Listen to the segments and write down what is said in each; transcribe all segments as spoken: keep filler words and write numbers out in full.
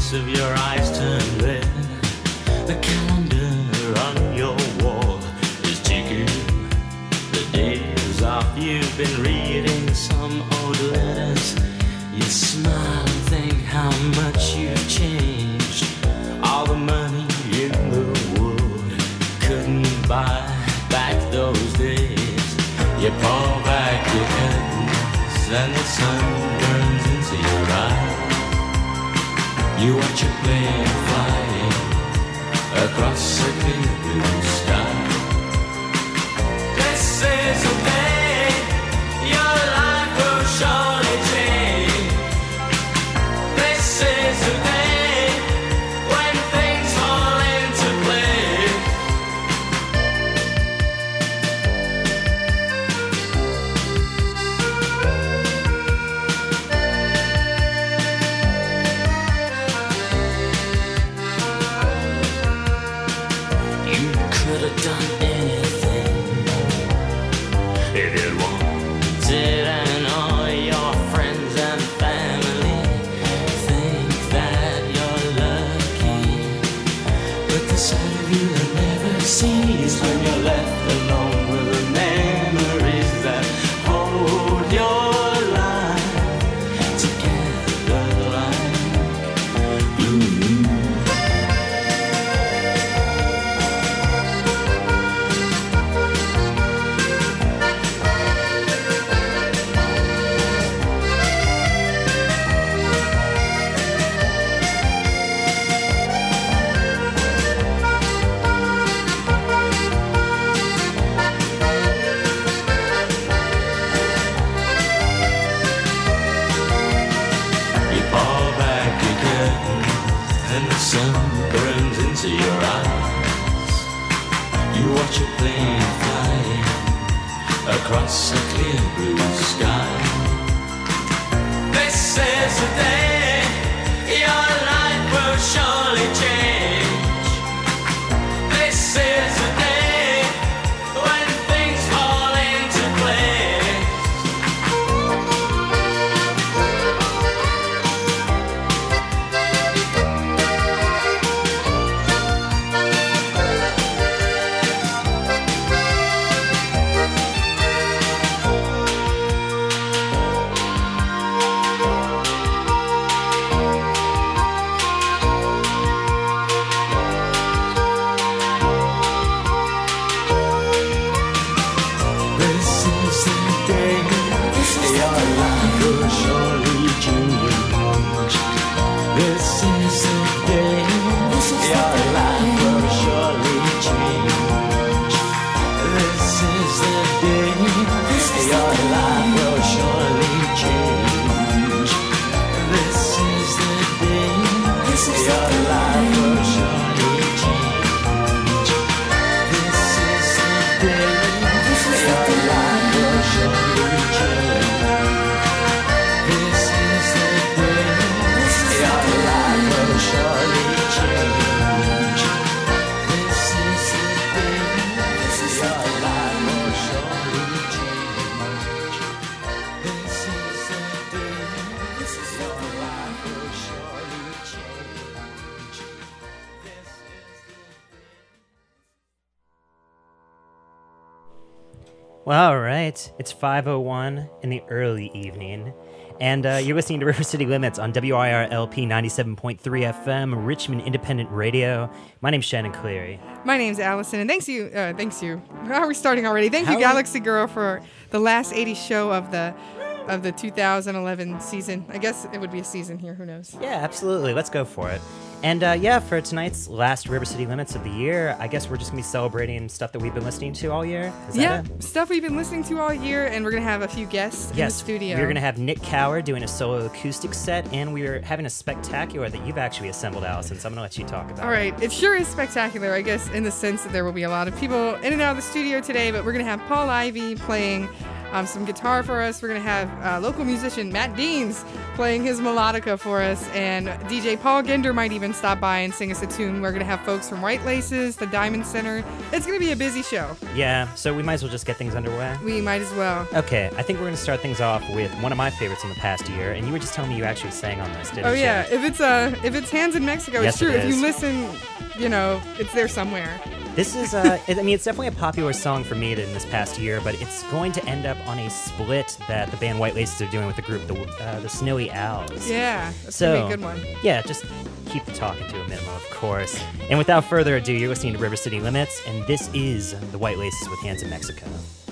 corners of your eyes turn red. The calendar on your wall is ticking. The days off, you've been reading some old letters. You smile and think how much you've changed. All the money in the world couldn't buy back those days. You pull back your curtains and the sun burns into your eyes. You watch a plane flying across a clear blue sky. This is a day your life will surely change. This is a day when things fall into place. You could have done anything if you wanted, and all your friends and family think that you're lucky. But the sight of you they'll never see is when you're left alone with the memories that hold your life together like glue. You pull back your curtain and the sun burns into your eyes. You watch a plane flying across a clear blue sky. This is the day your life will surely change. This is the day when things fall into place. This is the day your life will surely change. This is the day your life will surely change. This is the day your life will surely change. This is the day your life will surely change. This is the day your life will surely change. This is the day your life will surely change. This is the day your life will surely change. This is the day your life will surely change. This is the Well, all right. It's five oh one in the early evening, and uh, you're listening to River City Limits on W I R L P ninety-seven point three F M, Richmond Independent Radio. My name's Shannon Cleary. My name's Allison, and thanks you, uh, thanks you. How are we starting already? Thank How you, are we- Galaxy Girl, for the last eighties show of the of the two thousand eleven season. I guess it would be a season here. Who knows? Yeah, absolutely. Let's go for it. And uh, yeah, for tonight's last River City Limits of the year, I guess we're just going to be celebrating stuff that we've been listening to all year. Is that Yeah, it? stuff we've been listening to all year, and we're gonna have a few guests Yes, in the studio. we're going to have Nick Cower doing a solo acoustic set, and we're having a spectacular that you've actually assembled, Allison, so I'm going to let you talk about All it. right, it sure is spectacular, I guess, in the sense that there will be a lot of people in and out of the studio today, but we're going to have Paul Ivy playing um, some guitar for us. We're going to have uh, local musician Matt Deans playing his melodica for us, and D J Paul Ginder might even stop by and sing us a tune. We're going to have folks from White Laces, the Diamond Center. It's going to be a busy show. Yeah, so we might as well just get things underway. We might as well. Okay, I think we're going to start things off with one of my favorites in the past year, and you were just telling me you actually sang on this, didn't you? Oh yeah, if it's uh if it's Hands in Mexico, Yes, it's true. it If is. you listen, you know, it's there somewhere. This is, uh, it, I mean, it's definitely a popular song for me in this past year, but it's going to end up on a split that the band White Laces are doing with the group, the, uh, the Snowy Owls. Yeah, that's So, gonna be a good one. Yeah, just keep the talking to a minimum, of course. And without further ado, you're listening to River City Limits, and this is the White Laces with Hands in Mexico.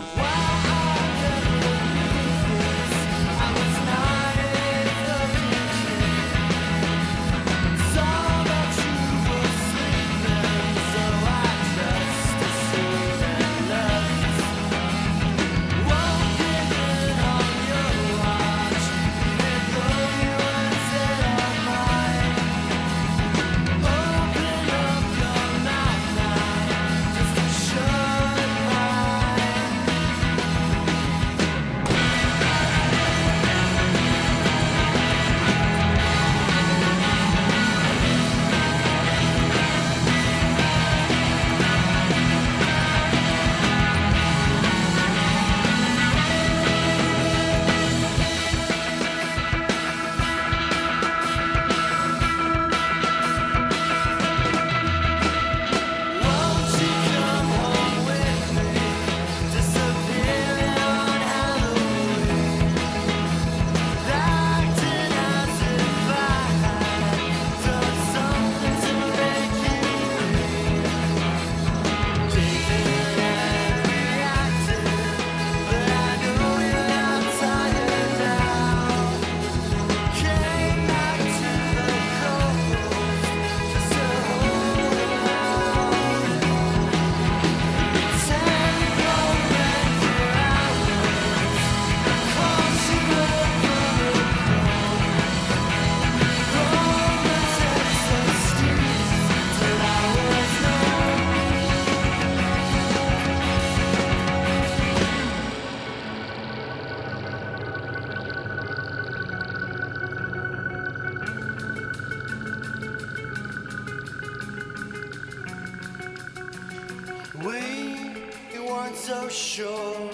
We weren't so sure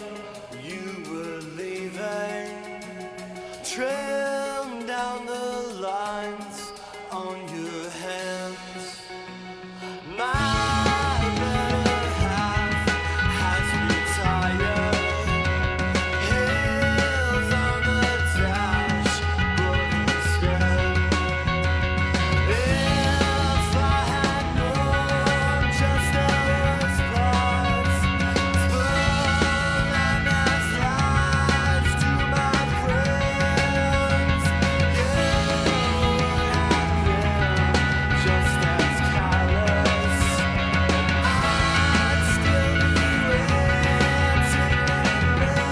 you were leaving. Trim down the lines on your hands. My better half has retired. Heels on the dashboard instead. If I had known just those parts, full and as lies to my friends, you would have been just as callous. I'd still be waiting there.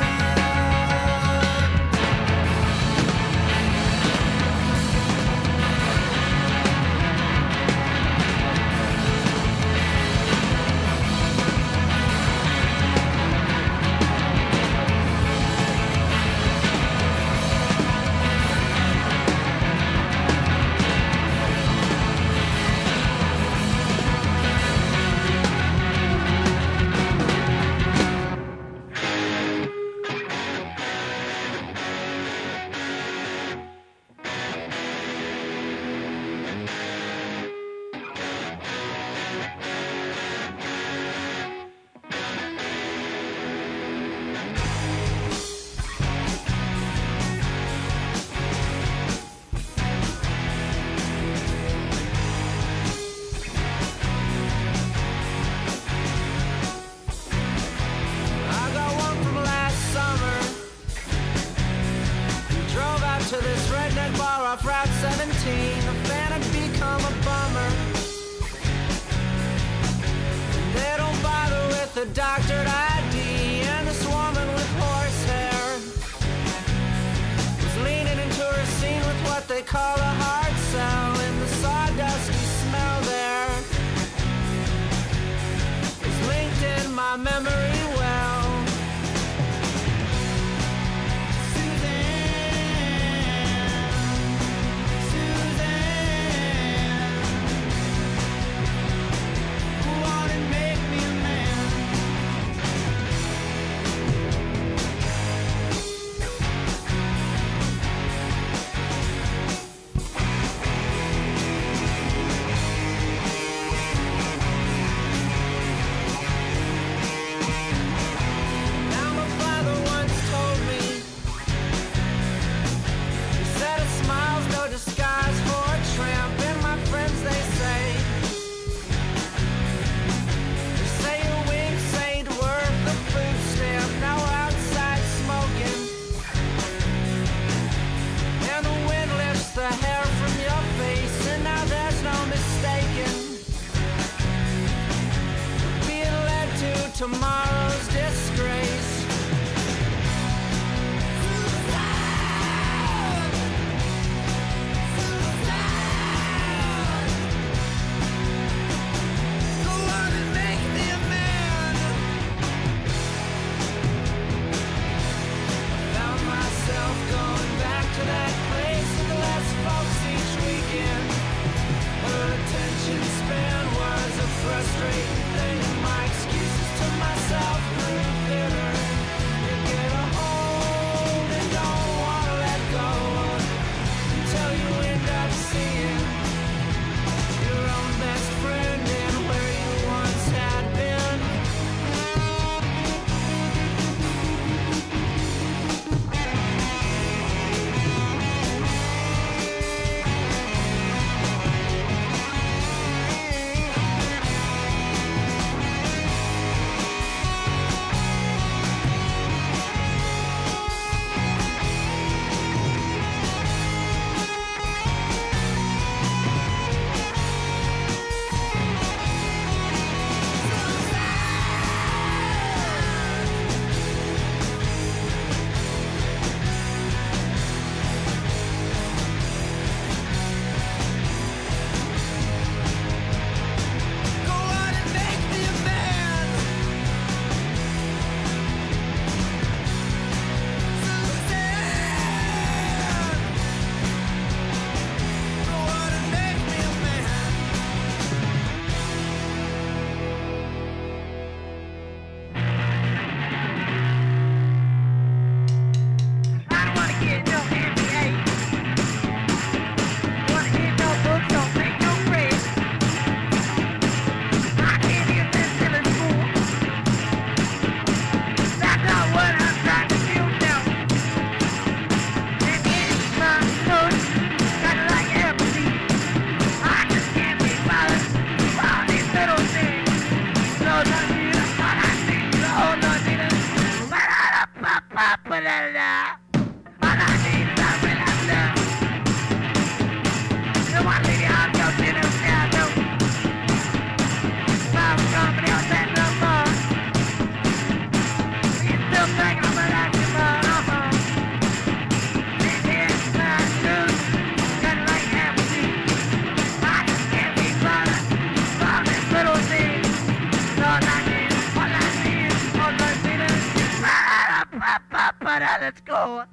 I got one from last summer. We drove out to this redneck bar off Route seventeen. The fan had become a bummer. They don't bother with the doctored I D. And this woman with horse hair was leaning into her scene with what they call a hard sell. In the sawdusty smell there is linked in my memory well. tomorrow's disgrace. Go on and make me a man. Found myself going back to that place with less folks each weekend. Her attention span was a frustrating thing, and my excuses to myself grew bitter. You get a hold and don't wanna let go until you end up seeing your own best friend and where you once had been. Go on and make me a man. Suzanne, go on and make me a man. I don't wanna get no N B A. Wanna get no books, don't make no grades. I can't get this till it's full. That's not what I'm trying to do now. And in my food, kinda like empathy. I just can't be bothered with all these little things. No, no, need a what I need. No, no, need a but I don't pop up with a love. All I need is a real love. No one lady on your dinner piano. Mom company on that no more. You still think I'm a lucky man, uh-huh. This is my truth, kinda like empathy. I just can't be bothered with all these little things. All I need, all I need, all I need is let's go.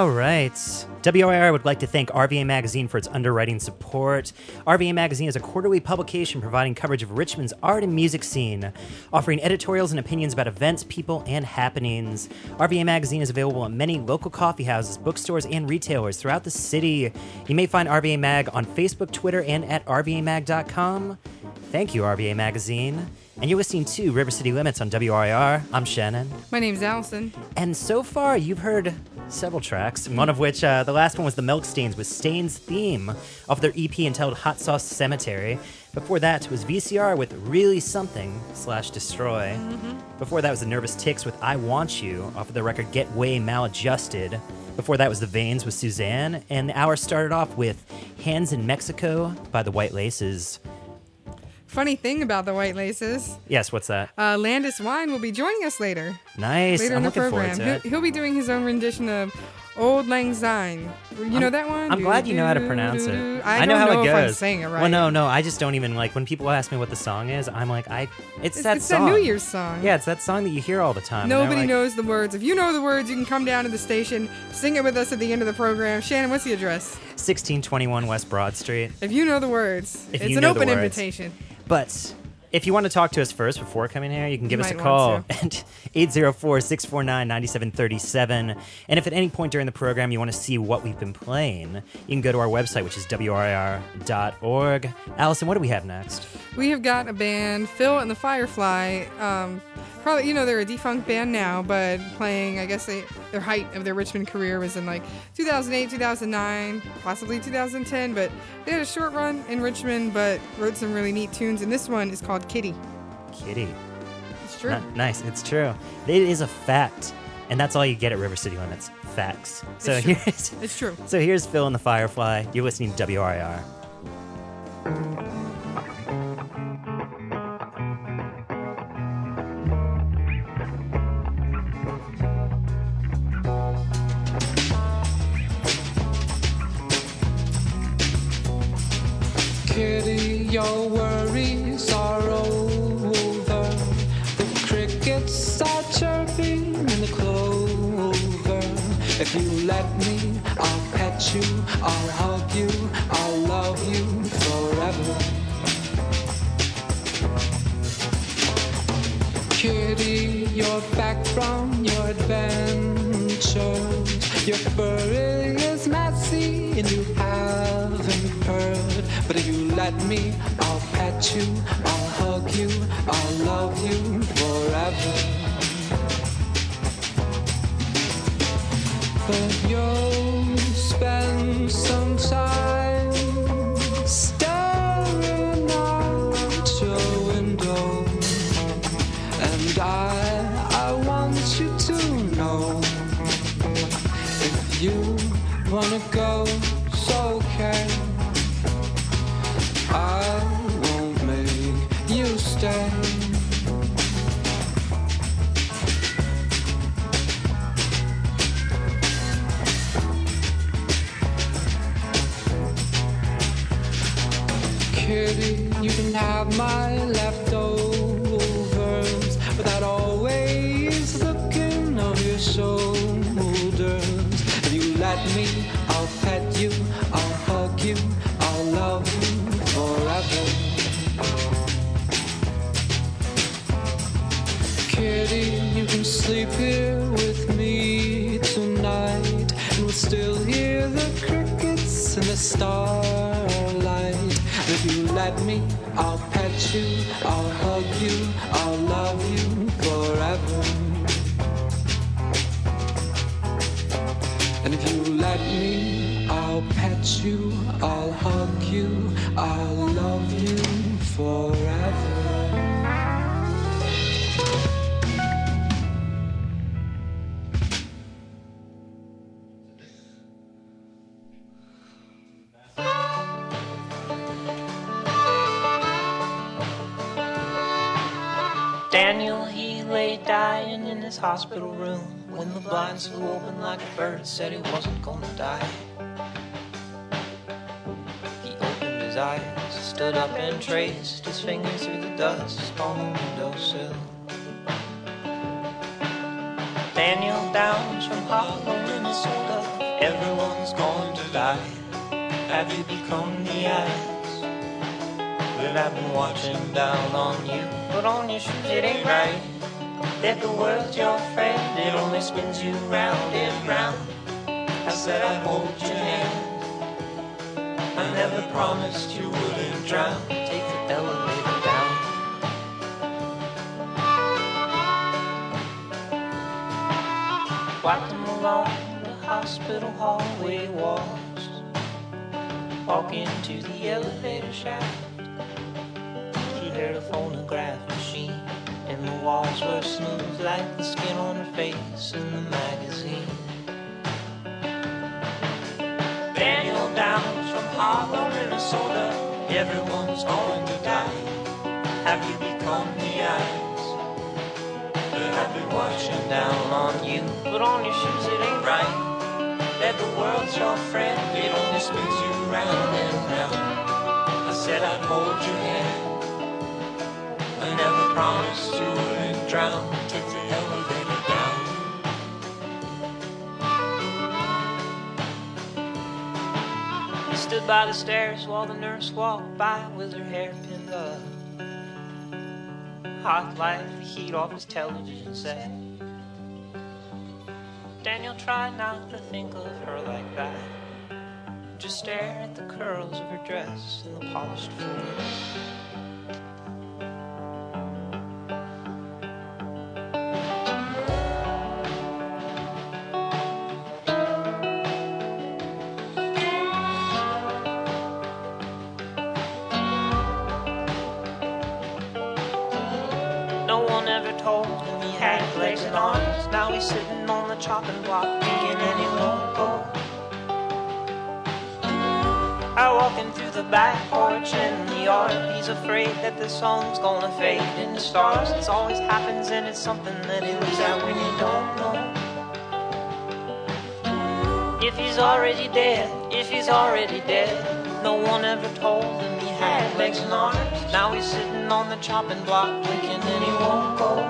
All right. W I R would like to thank R V A Magazine for its underwriting support. R V A Magazine is a quarterly publication providing coverage of Richmond's art and music scene, offering editorials and opinions about events, people, and happenings. R V A Magazine is available at many local coffee houses, bookstores, and retailers throughout the city. You may find R V A Mag on Facebook, Twitter, and at r v a mag dot com. Thank you, R V A Magazine. And you're listening to River City Limits on W R I R. I'm Shannon. My name's Allison. And so far, you've heard several tracks, one of which, uh, the last one was the Milk Stains with Stains theme off their E P entitled Hot Sauce Cemetery. Before that was V C R with Really Something slash Destroy. Mm-hmm. Before that was the Nervous Ticks with I Want You off of the record Get Way Maladjusted. Before that was the Veins with Suzanne. And the hour started off with Hands in Mexico by the White Laces. Funny thing about the White Laces, Yes, what's that? uh, Landis Wine will be joining us later. Nice. Later I'm in the looking program. forward to it. He'll, he'll be doing his own rendition of Old Lang Syne. You know that one? I'm glad you know how to pronounce it. I, I know don't how know it if goes. I'm saying it right. Well, no, no, I just don't even like when people ask me what the song is. I'm like, I, it's, It's, that it's song. that New Year's song. Yeah, it's that song that you hear all the time. and they're Nobody like, knows the words. If you know the words, you can come down to the station, sing it with us at the end of the program. Shannon, what's the address? sixteen twenty-one West Broad Street. If you know the words, If it's you an know the open words. invitation. But if you want to talk to us first before coming here, you can give You us a might call want at eight zero four, six four nine, nine seven three seven. And if at any point during the program you want to see what we've been playing, you can go to our website, which is w r i r dot org. Allison, what do we have next? We have got a band, Phil and the Firefly. Um, probably, you know, they're a defunct band now, but playing, I guess they, their height of their Richmond career was in like two thousand eight, two thousand nine, possibly two thousand ten. But they had a short run in Richmond, but wrote some really neat tunes. And this one is called Kitty. Kitty. It's true. N- nice, it's true. It is a fact. And that's all you get at River City Limits. Facts. So It's true. here's It's true. So here's Phil and the Firefly. You're listening to W R I R. Kitty, your worries are over. The crickets are chirping in the clover. If you let me, I'll pet you, I'll hug you, I'll love you forever. Kitty, you're back from your adventures. Your fur is messy and you haven't heard. But if you let me, I'll pet you, I'll hug you, I'll love you forever. But you'll spend some time staring out your window. And I, I want you to know, if you wanna go, so okay. I won't make you stay. Kitty, you can have my leftovers without always looking over your shoulders. If you let me, I'll pet you, I'll hug you, I'll love you forever. Kitty, you can sleep here with me tonight, and we'll still hear the crickets and the starlight. And if you let me, I'll pet you, I'll hug you, I'll love you forever. And if you let me, I'll pet you, I'll hug you, I'll love you forever. Daniel, he lay dying in his hospital room when the blinds flew open like a bird, said he wasn't gonna die. He opened his eyes, stood up and traced his finger through the dust on the windowsill. Daniel Downs from Harlem, Minnesota, Everyone's going to die. Have you become the eyes that I've been watching down on you? Put on your shoes, it ain't right that the world's your friend. It only spins you round and round. I said I'd hold your hand. I never promised you wouldn't drown. Take the elevator down. Walking along the hospital hallway walls, walking to the elevator shaft. She heard a phonograph machine, and the walls were smooth like the skin on her face in the magazine. Daniel Downs from Harlow, Minnesota. Everyone's going to die. Have you become the eyes that I've been watching down on you? Put on your shoes, it ain't right that the world's your friend. It only spins you round and round. I said I'd hold your hand. I never promised you wouldn't drown. Take the elevator down. He stood by the stairs while the nurse walked by with her hair pinned up. Hot like the heat off his television set. Daniel tried not to think of her like that. Just stare at the curls of her dress and the polished floor. No one ever told him he had legs and arms. Now he's sitting on the chopping block thinking and he won't go. I walking through the back porch in the yard. He's afraid that the song's gonna fade into stars. It always happens and it's something that he looks at when you don't know. If he's already dead, if he's already dead. No one ever told him he had legs and arms. Now he's sitting on the chopping block drinking and he won't go.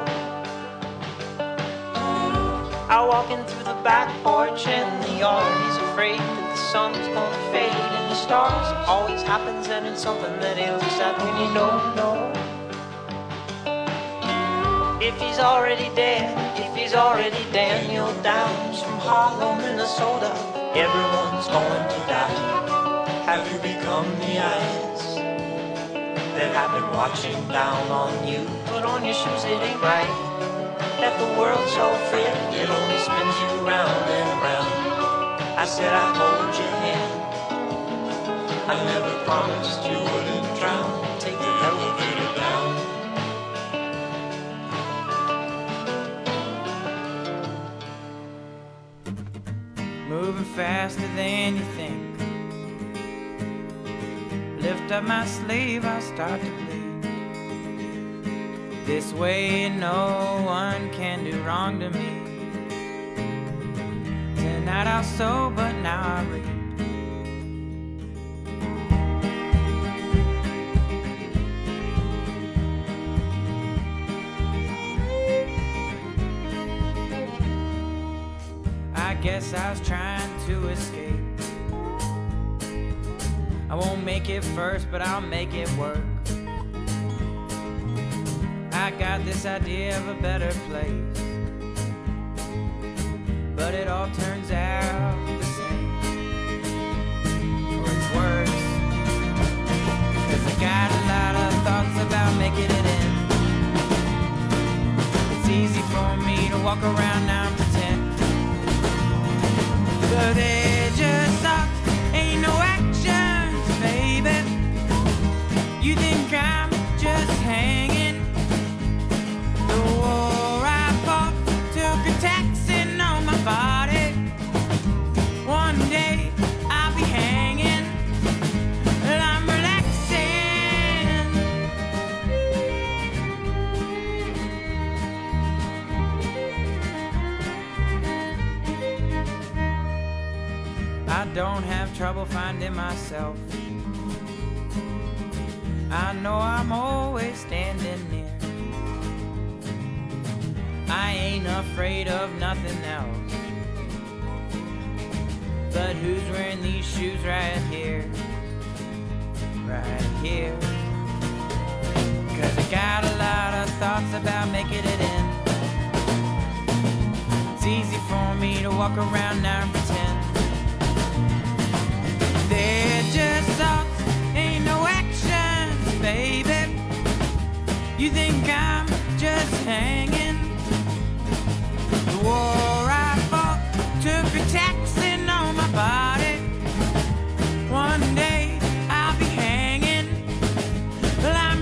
I walking through the back porch in the yard. He's afraid that the sun's gonna fade into stars. It always happens and it's something that he looks at when you don't know. If he's already dead, if he's already Daniel Downs from Harlow, Minnesota. Everyone's going to die. Have you become the eyes that I've been watching down on you? Put on your shoes, it ain't right that the world's your friend. It only spins you round and round. I said I'd hold your hand. I never promised you wouldn't drown. Take the elevator down. Moving faster than you think. Lift up my sleeve, I'll start to bleed. This way no one can do wrong to me. Tonight I'll sow, but now I reap. I guess I was trying to escape. I won't make it first, but I'll make it work. I got this idea of a better place, but it all turns out the same, or it's worse. Cause I got a lot of thoughts about making it in. It's easy for me to walk around now and pretend, but they just suck, ain't no action, baby. You think I'm just hanging? The war I fought took a taxing on my body. One day I'll be hanging, and I'm relaxing. I don't have trouble finding myself. I know I'm always standing near. I ain't afraid of nothing else. But who's wearing these shoes right here? Right here. Cause I got a lot of thoughts about making it in. It's easy for me to walk around now and pretend they're just thoughts, ain't no actions, baby. You think I'm just hanging? The war I fought took a taxing on my body. One day I'll be hanging, well, I'm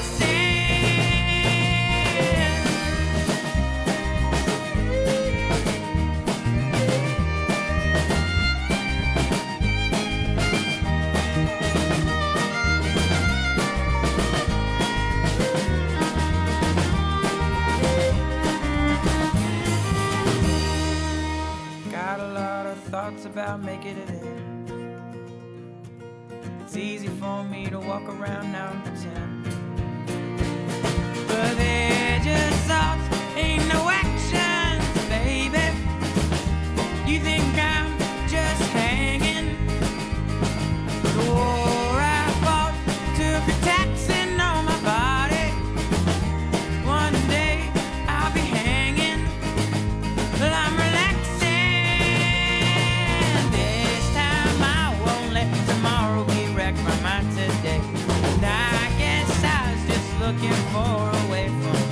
thoughts about making it in. It's easy for me to walk around now and pretend, but they're just thoughts, ain't no actions, baby. You think I'm just hanging? The war I fought took a taxing on my body. One day I'll be hanging, but I'm relaxing. Tomorrow we wrecked my mind today, and I guess I was just looking for a way from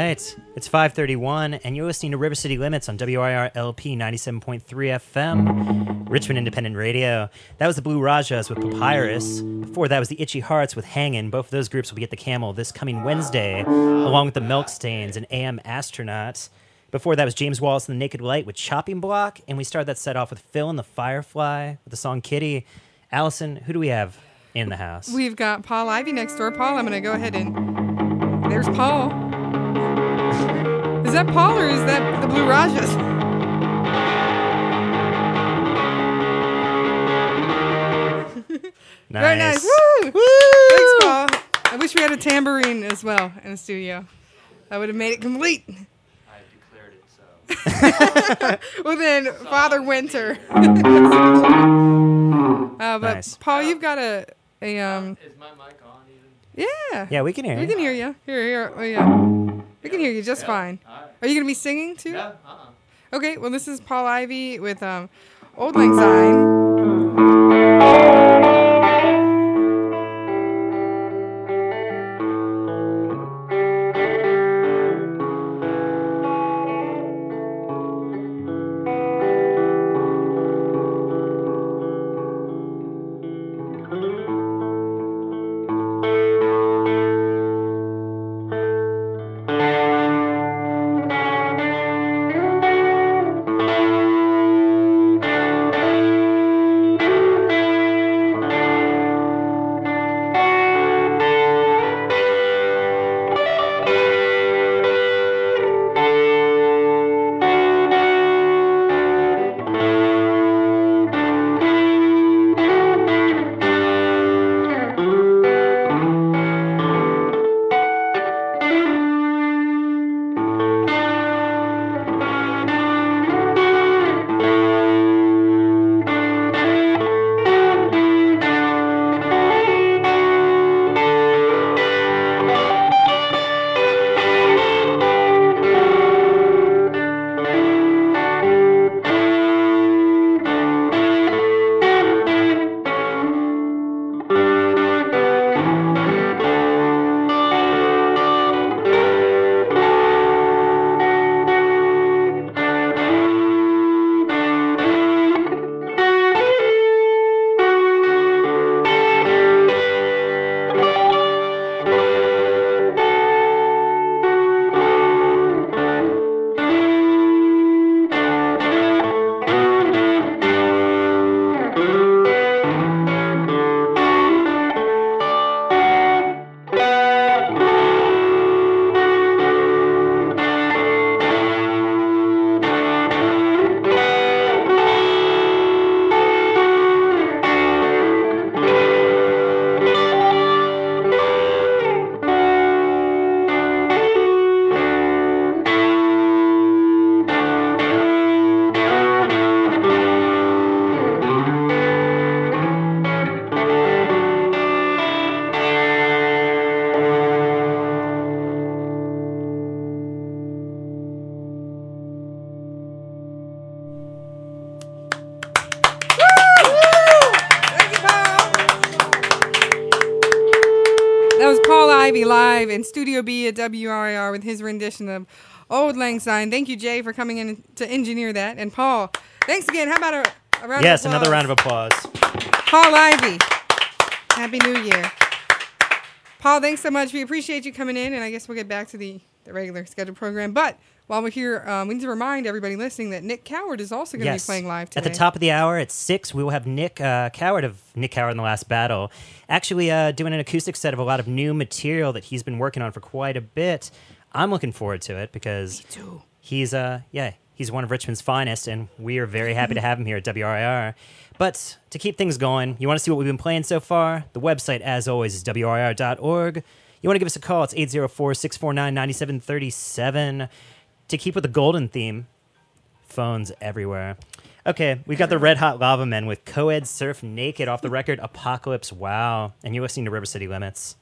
right. It's five thirty-one, and you're listening to River City Limits on W I R L P ninety-seven point three F M, Richmond Independent Radio. That was the Blue Rajas with Papyrus. Before that was the Itchy Hearts with Hangin'. Both of those groups will be at the Camel this coming Wednesday, along with the Milk Stains and A M Astronaut. Before that was James Wallace and the Naked Light with Chopping Block, and we started that set off with Phil and the Firefly with the song Kitty. Allison, who do we have in the house? We've got Paul Ivy next door. Paul, I'm going to go ahead and... There's Paul. Is that Paul or is that the Blue Rajas? Nice. Very nice. Woo! Woo! Thanks, Paul. I wish we had a tambourine as well in the studio. That would have made it complete. I declared it so. Well, then, Father Winter. uh, but, Nice. Paul, you've got a... a um, Is my mic on even? yeah. Yeah, we can hear We you. can hear you. Here, here. Oh, yeah. We can hear you just Yeah. fine. All right. Are you going to be singing, too? Yeah, uh-uh. Okay, well, this is Paul Ivy with um, Old Lang Syne. Ivy live in Studio B at W R I R with his rendition of Old Lang Syne. Thank you, Jay, for coming in to engineer that. And Paul, thanks again. How about a, a round Yes, of applause? another round of applause. Paul Ivy. Happy New Year. Paul, thanks so much. We appreciate you coming in, and I guess we'll get back to the, the regular scheduled program. But while we're here, um, we need to remind everybody listening that Nick Coward is also going to Yes. be playing live today. At the top of the hour at six, we will have Nick uh, Coward of Nick Coward in the Last Battle, actually uh, doing an acoustic set of a lot of new material that he's been working on for quite a bit. I'm looking forward to it because he's uh yeah he's one of Richmond's finest, and we are very happy to have him here at W R I R. But to keep things going, you want to see what we've been playing so far? The website, as always, is W R I R dot org. You want to give us a call? It's eight zero four, six four nine, nine seven three seven. To keep with the golden theme, phones everywhere. Okay, we've got the Red Hot Lava Men with Co-Ed Surf Naked off the record Apocalypse Wow. And you're listening to River City Limits.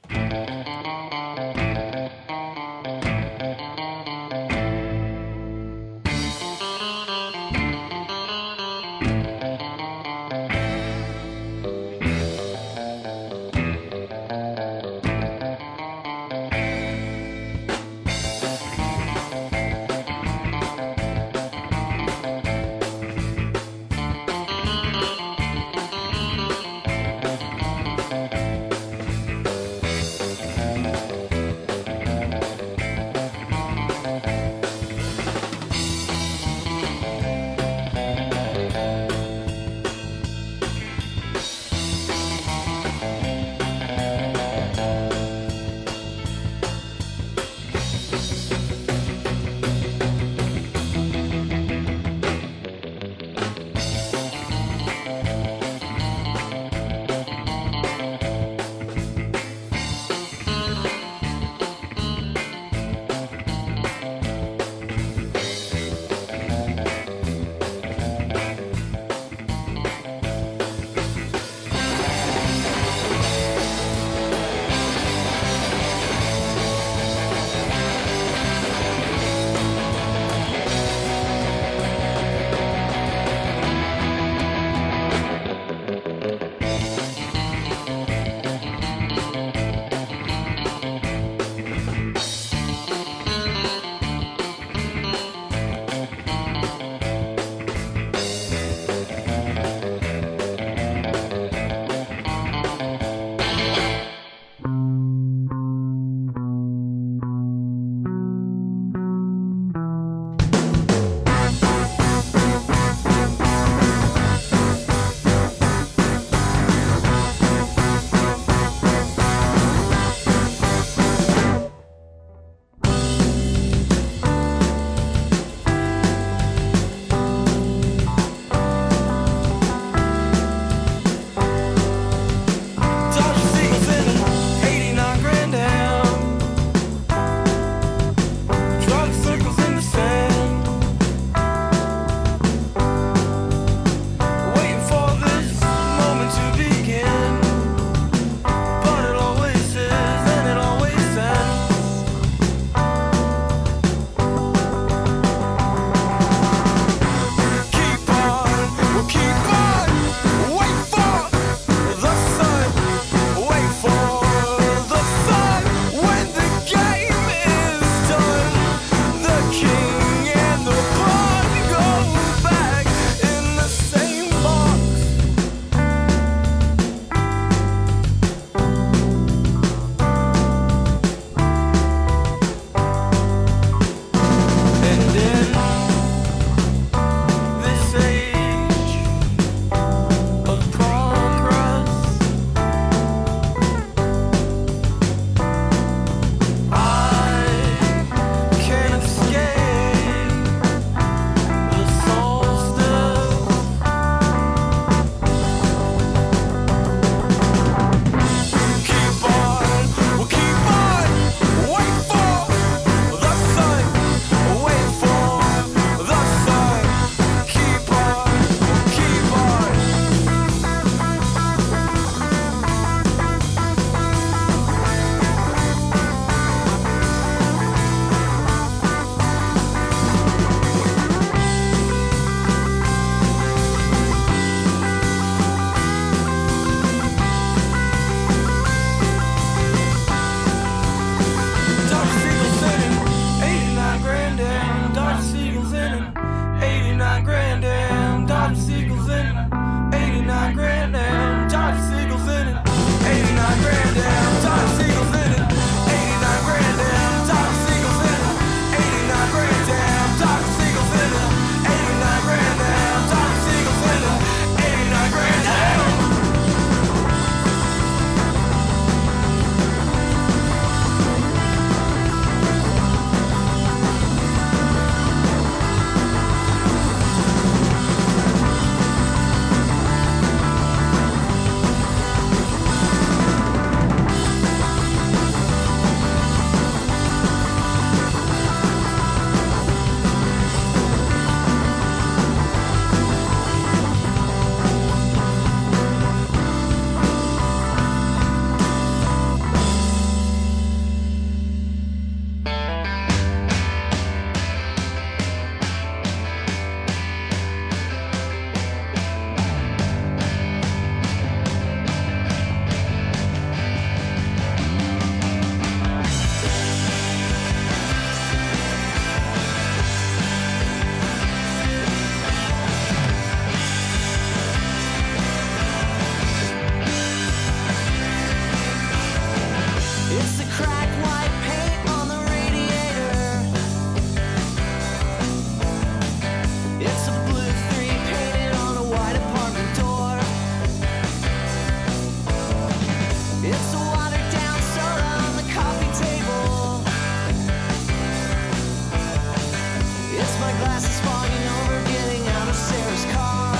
fogging over, getting out of Sarah's car.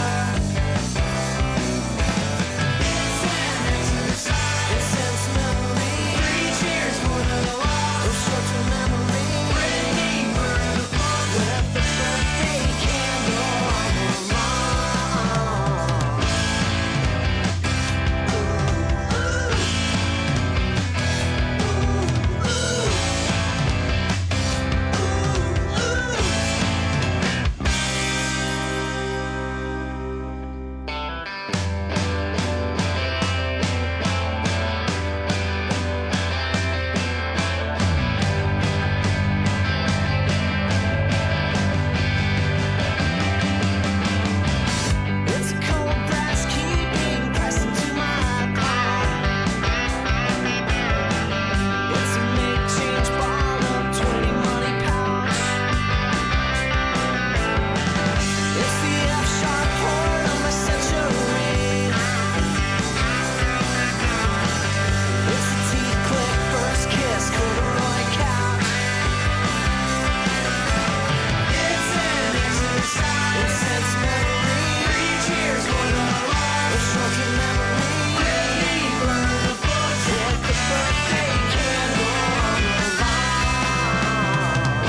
It's an exercise in sense memory. Three cheers for the loss of short-term memory. Breaking burn the book with the birthday candle on the lawn. It's a cold brass key being pressed into my palm. It's a make-change ball of twenty money pouch. It's the F-sharp chord of my century. It's the T-click first kiss corduroy couch. It's an exercise in sense memory. Three cheers for the loss of short-term memory. Really burn the books with the birthday candle on the lawn.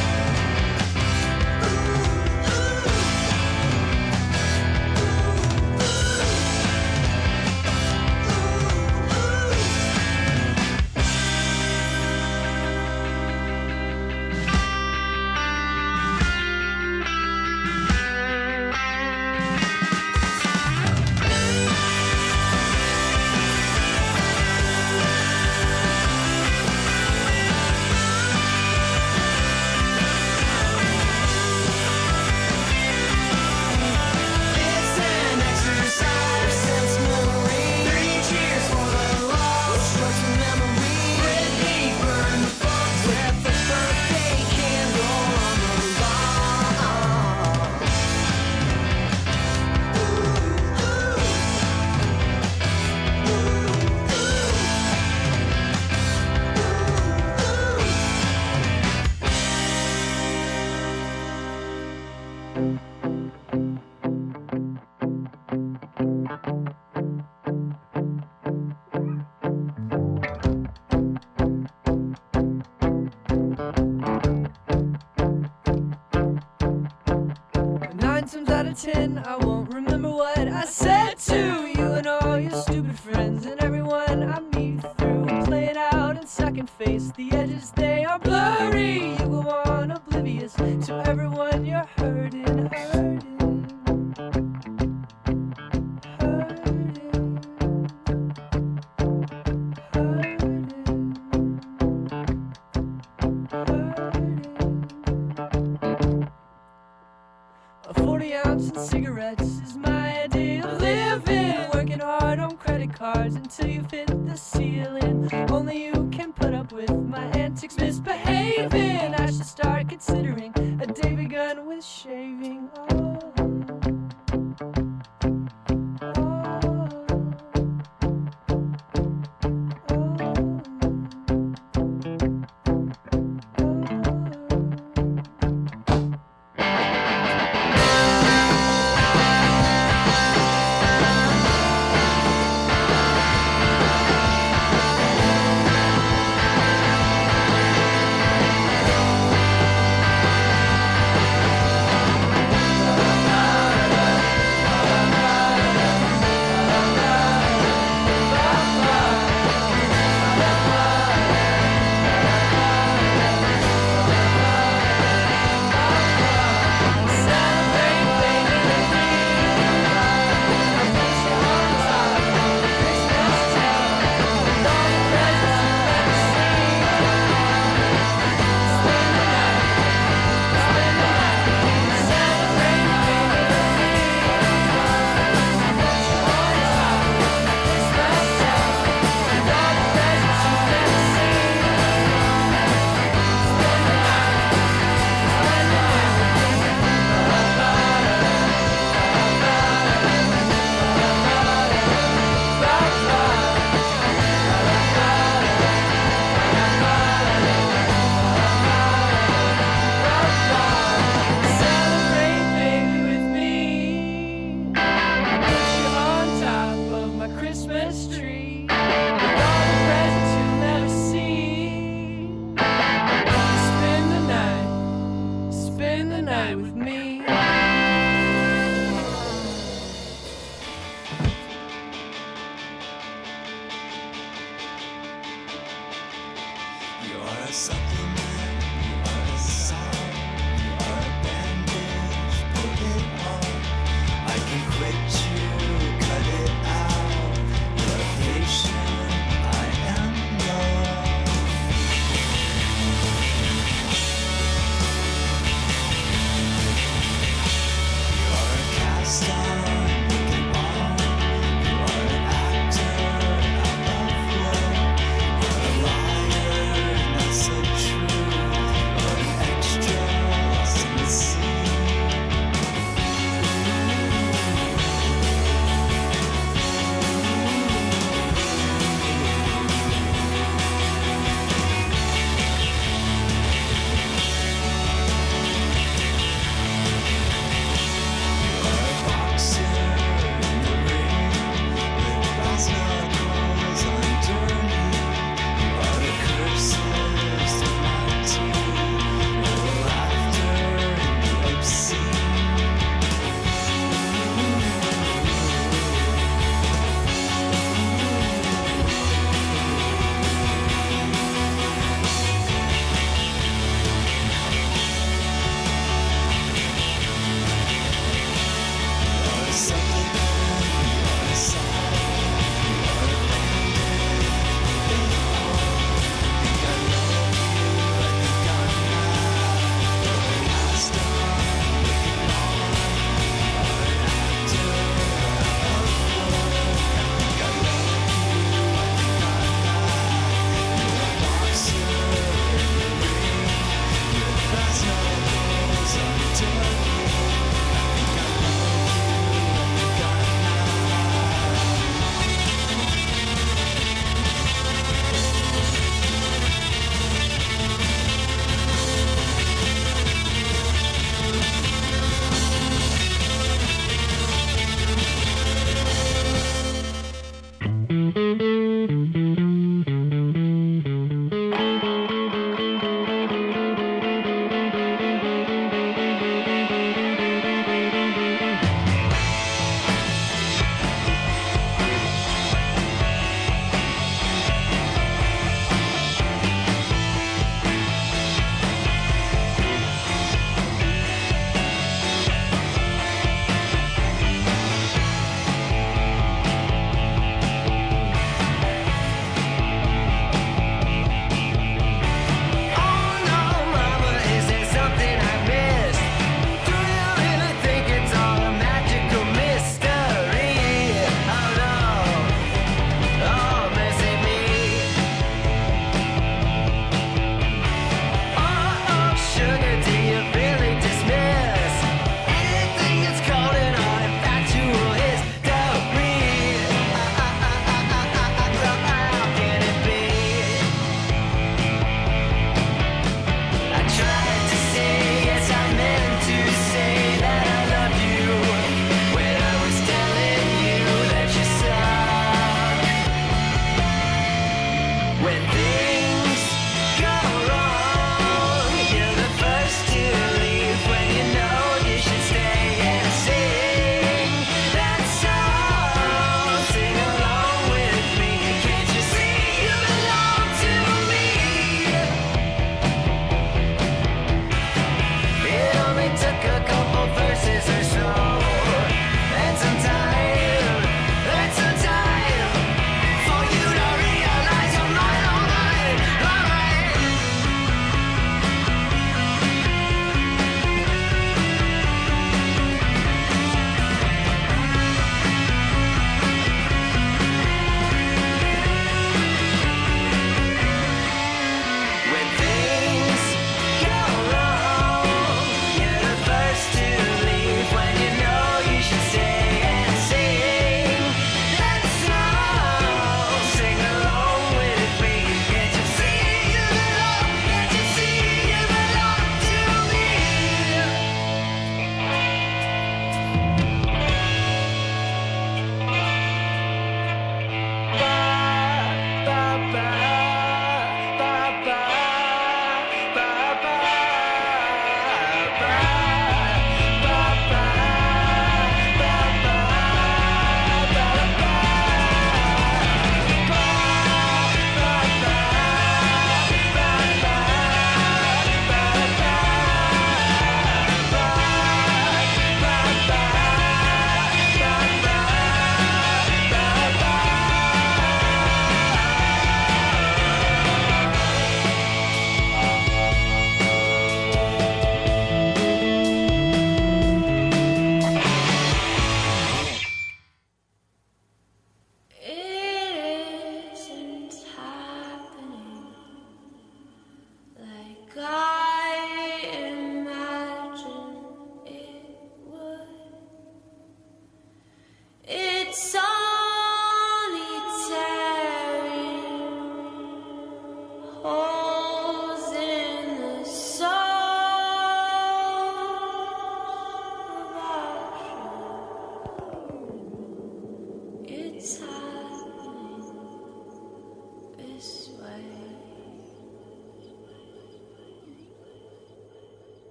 It's an exercise in sense memory. Three cheers for the loss of short-term memory. Really burn the books with the birthday candle on the lawn. Nine times out of ten, I won't remember what I said to you and all your stupid friends and everyone I meet through. Playing out and second face, the edges they are blurry. You go on oblivious to everyone you're hurting, hurting, hurting. A forty ounce and cigarettes is my idea of living. Working hard on credit cards until you fit the ceiling. Only you can put up with my antics misbehaving. I should start considering a day begun with shaving. Oh. night with me. You are a supplement, you are a song, you are a bandage, put it on. I can quit you, cut it out. You're a patient, I am yours.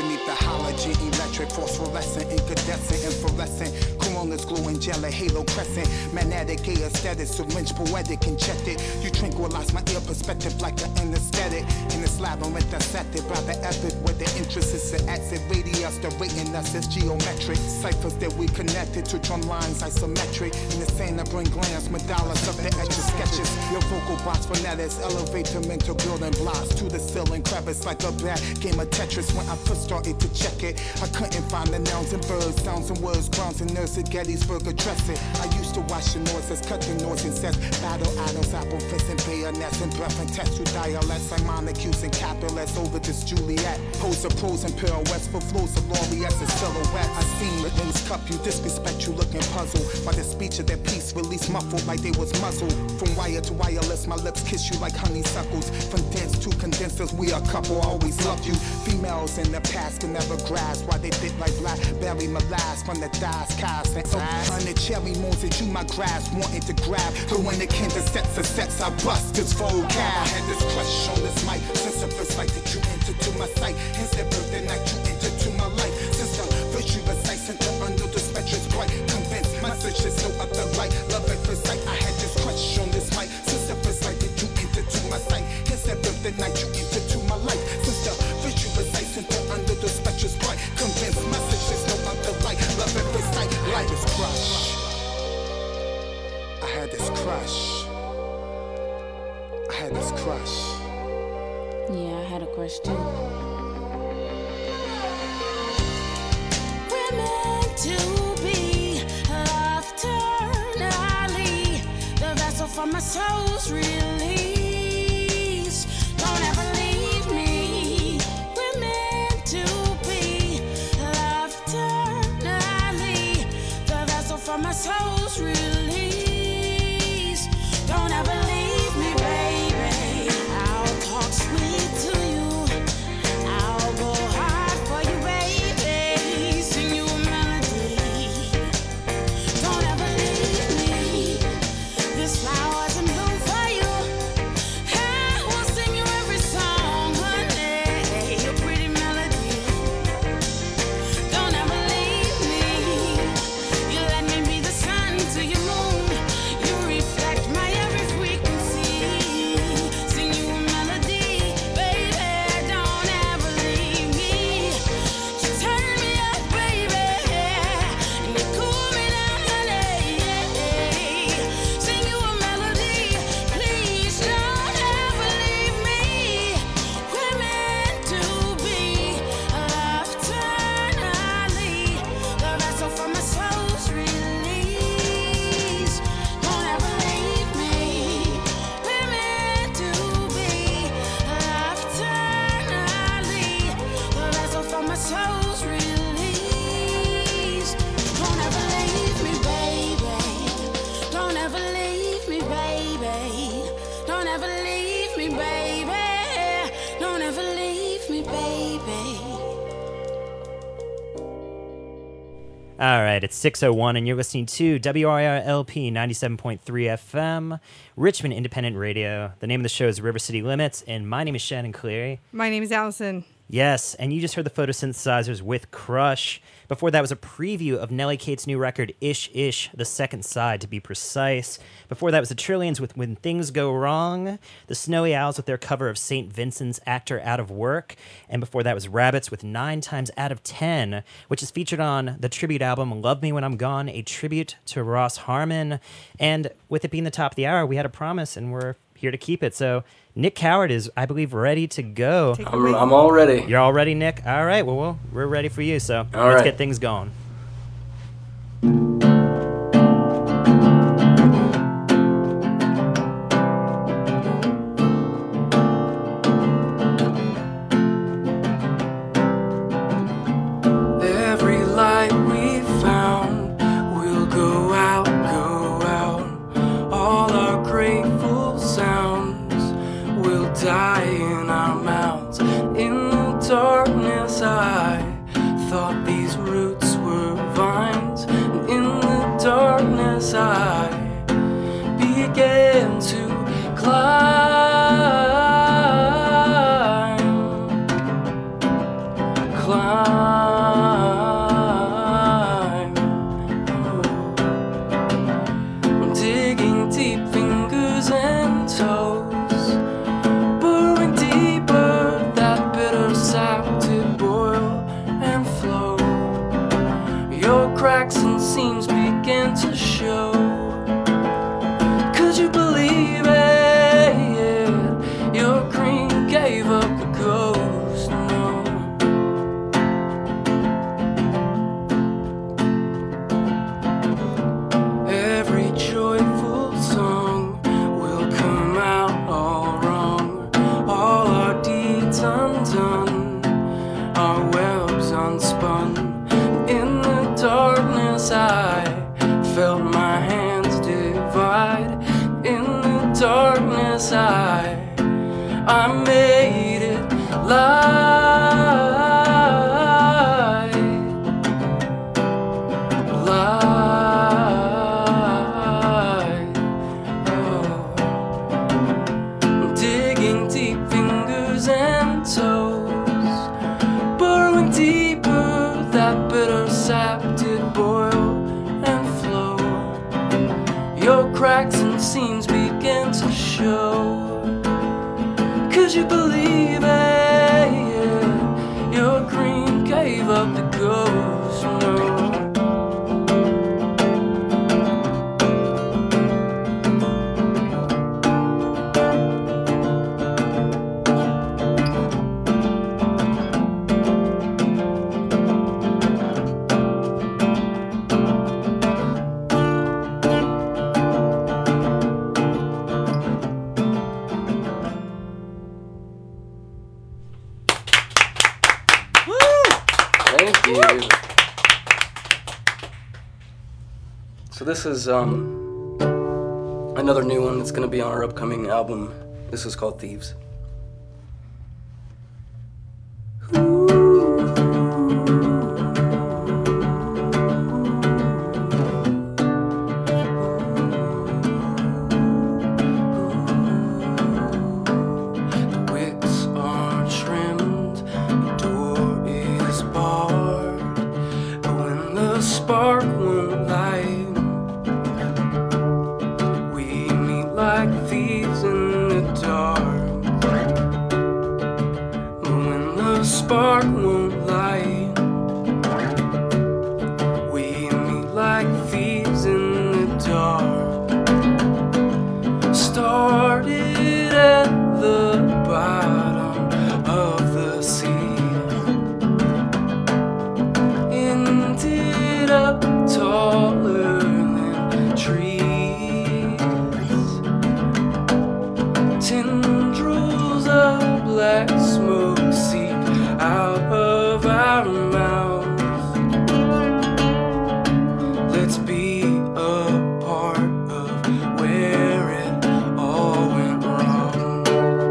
underneath the halogen, electric, phosphorescent, incandescent, inflorescent, coronas glow angelic, halo crescent, magnetic, gay aesthetic, syringe poetic, injected. You tranquilize my ear perspective like an anesthetic. In this labyrinth dissected by the effort where the interest is an exit radius, the rating us is geometric. Ciphers that we connected to drawn lines isometric. In the sand I bring glance, medalas of the etch sketches. Your vocal box phonetics elevate to mental building blocks to the ceiling crevice like a bad game of Tetris. When I first started to check it, I couldn't find the nouns and verbs, sounds and words, grounds and nerves at Gettysburg address it. I used to watch the noises, cut the noise and says battle atoms, apple fists and bayonets and breath and test through dialects like monocules and capitals over this Juliet. Pose of pros and pirouettes for flows of laureates and silhouette. I seen within this cup you disrespect, you looking puzzled by the speech of their piece, release muffled like they was muzzled. From wire to wireless, my lips kiss you like honeysuckles. From dense to condensers, we a couple, always loved you. Females in the past can never grasp why they fit like blackberry molasses from the thighs, calves, and eyes. On the cherry moons that you my grasp, wanting to grab. But when it came to sets of sets, I bust this vocab. I had this crush on this mic, since the first light that you entered to my sight. Hence the birthday night you entered to my life. Since the first you was nice and under the spectrum's bright. Convinced my search is no other right. Love at first sight, I had this crush on this mic. Since the first light that you entered to my sight. Hence the birthday night you entered to my life. Since the first you was nice and under the spectrum's bright. Convinced my search is no other right. Love at first sight, light is crush. I had this crush. I had this crush. Yeah, I had a crush too. We're meant to be loved eternally. The vessel for my soul's release. Don't ever leave me. We're meant to be loved eternally. The vessel for my soul's release. Don't ever leave me, baby. I'll talk sweet to you. I'll go hard for you, baby. Sing you a melody. Don't ever leave me. This flowers in bloom for you. I will sing you every song, honey. Your pretty melody. Don't ever leave me. You let me be the sun to your moon. You reflect my every frequency. Sing you a melody, baby. Don't ever leave me. You turn me up, baby, and you cool me down, honey. Sing you a melody, please don't ever leave me. We're meant to be loved eternally. The vessel for my soul's release. Don't ever leave me. We're meant to be loved eternally. The vessel for my soul's release. Don't ever leave me, baby. Don't ever leave me, baby. Don't ever leave me, baby. Don't ever leave me, baby. All right, it's six oh one, and you're listening to W I R L P ninety-seven point three F M, Richmond Independent Radio. The name of the show is River City Limits, and my name is Shannon Cleary. My name is Allison. Yes, and you just heard the Photosynthesizers with Crush. Before that was a preview of Nelly Kate's new record, Ish Ish, the second side to be precise. Before that was the Trillions with When Things Go Wrong, the Snowy Owls with their cover of Saint Vincent's Actor Out of Work, and before that was Rabbits with Nine Times Out of Ten, which is featured on the tribute album Love Me When I'm Gone, a tribute to Ross Harmon. And with it being the top of the hour, we had a promise, and we're here to keep it. So Nick Coward is, I believe, ready to go. Take it I'm, away. I'm all ready. You're all ready, Nick? All right, well, well we're ready for you, so All let's right. get things going. Every light we found will go out, go out. All our grateful sounds will die in our mouths. In the darkness, I thought these roots were vines. And in the darkness, I began to climb, climb. cracks and seams begin to show. Could you believe it? Your green gave up the ghost. No. Every joyful song will come out all wrong. All our deeds undone, our webs unspun. In the darkness I felt my hands divide. In the darkness I I made it light. Light. Oh. Digging deep, fingers and toes, burrowing deeper, that bitter sap did boil and flow. Your cracks and seams began to show. Could you believe it? Your green gave up the ghost. No. Thank you. So this is um another new one that's gonna be on our upcoming album. This is called Thieves. The wicks are trimmed, the door is barred, but when the spark won't light, we meet like thieves in the dark. But when the spark won't light, we meet like thieves in the dark. Started at the bottom of the sea, ended up taller than trees. Tendrils of black smoke seep out of our mouths. Let's be a part of where it all went wrong.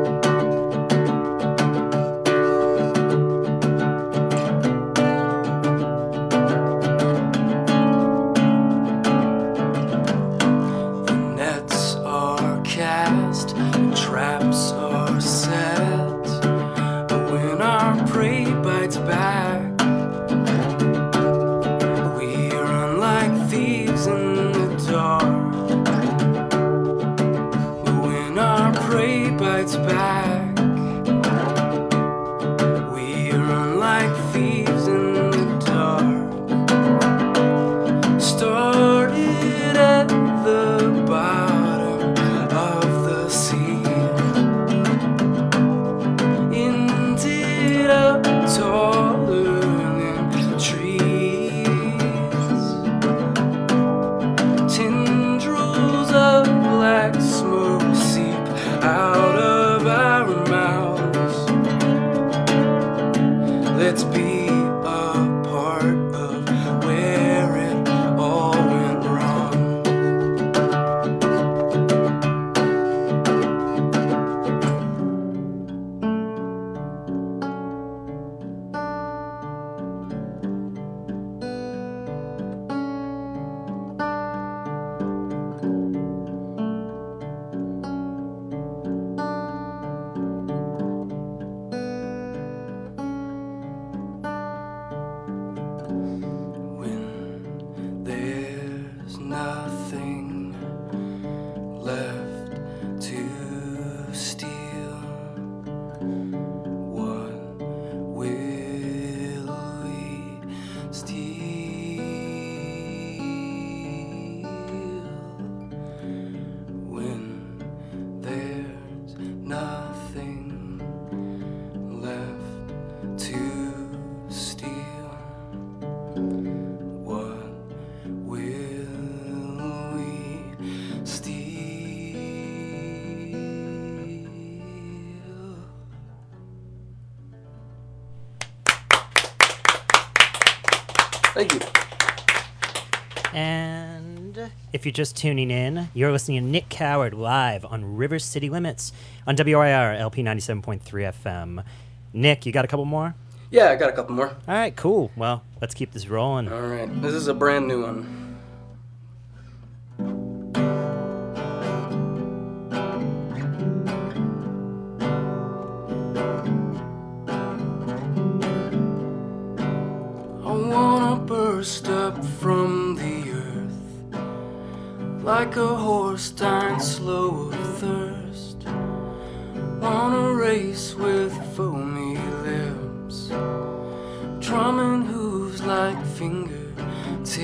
The nets are cast, the traps are set, but when our prey bites back, we run like thieves in the dark. But when our prey bites back, we run like thieves in the dark. Started at the bottom of the sea, ended up taller than trees. Tendrils of black smoke seep out of our mouths. Let's be a part of where it all went wrong. When there's nothing left to steal, what will we steal? Thank you. And if you're just tuning in, you're listening to Nick Coward live on River City Limits on W I R L P ninety-seven point three F M. Nick, you got a couple more? Yeah, I got a couple more. All right, cool. Well, let's keep this rolling. All right, this is a brand new one. Burst up from the earth like a horse dying slow of thirst. Wanna race with foamy lips, drumming hooves like fingertips.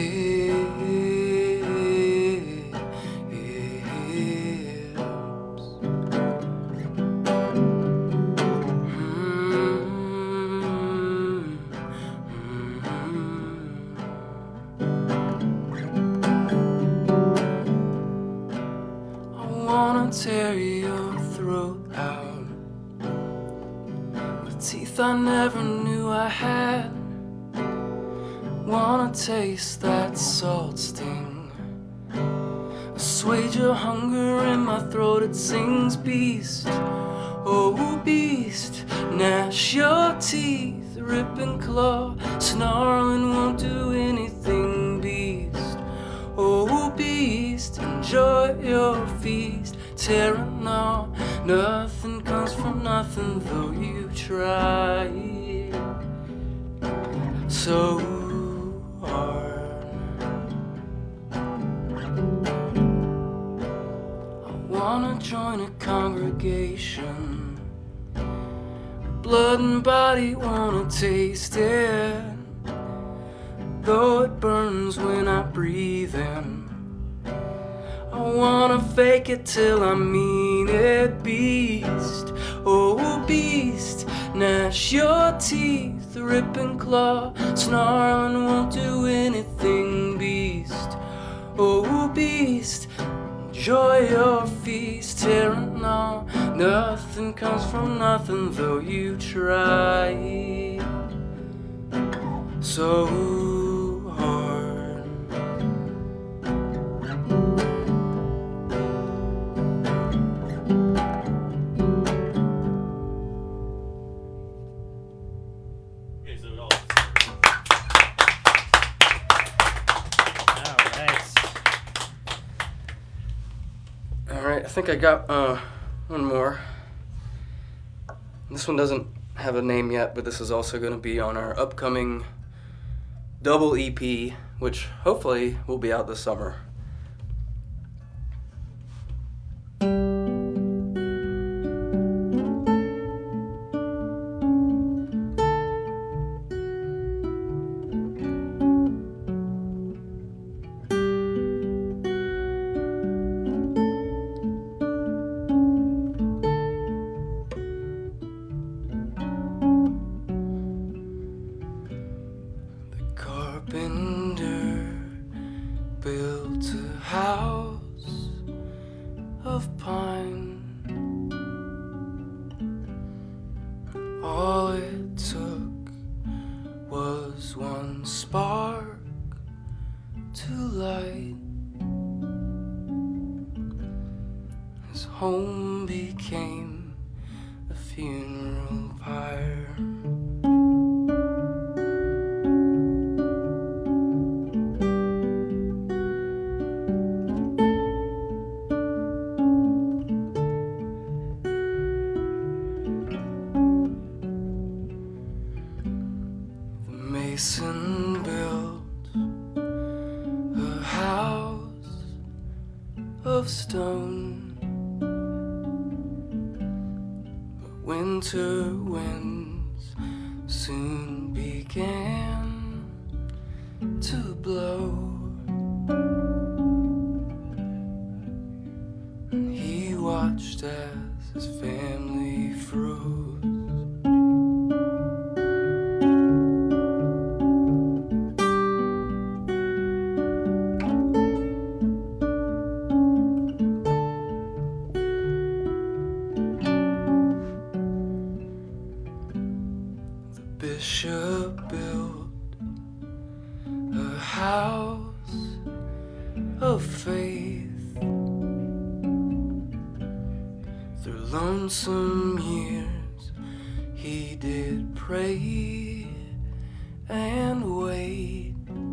Tear your throat out with teeth I never knew I had. Wanna taste that salt sting, assuage your hunger in my throat. It sings beast, oh beast, gnash your teeth, rip and claw, snarling won't do anything. Beast, oh beast, enjoy your feast. Tearing on, nothing comes from nothing, though you try so hard. I wanna join a congregation, blood and body wanna taste it, though it burns when I breathe in. I wanna fake it till I mean it. Beast, oh beast, gnash your teeth, rip and claw, snarling won't do anything. Beast, oh beast, enjoy your feast. Tearing on, nothing comes from nothing, though you try so hard. I think I got uh, one more. This one doesn't have a name yet, but this is also going to be on our upcoming double E P, which hopefully will be out this summer. Winter winds soon began to blow. He watched as his family froze. Bishop built a of faith. Through lonesome years, he did pray and wait.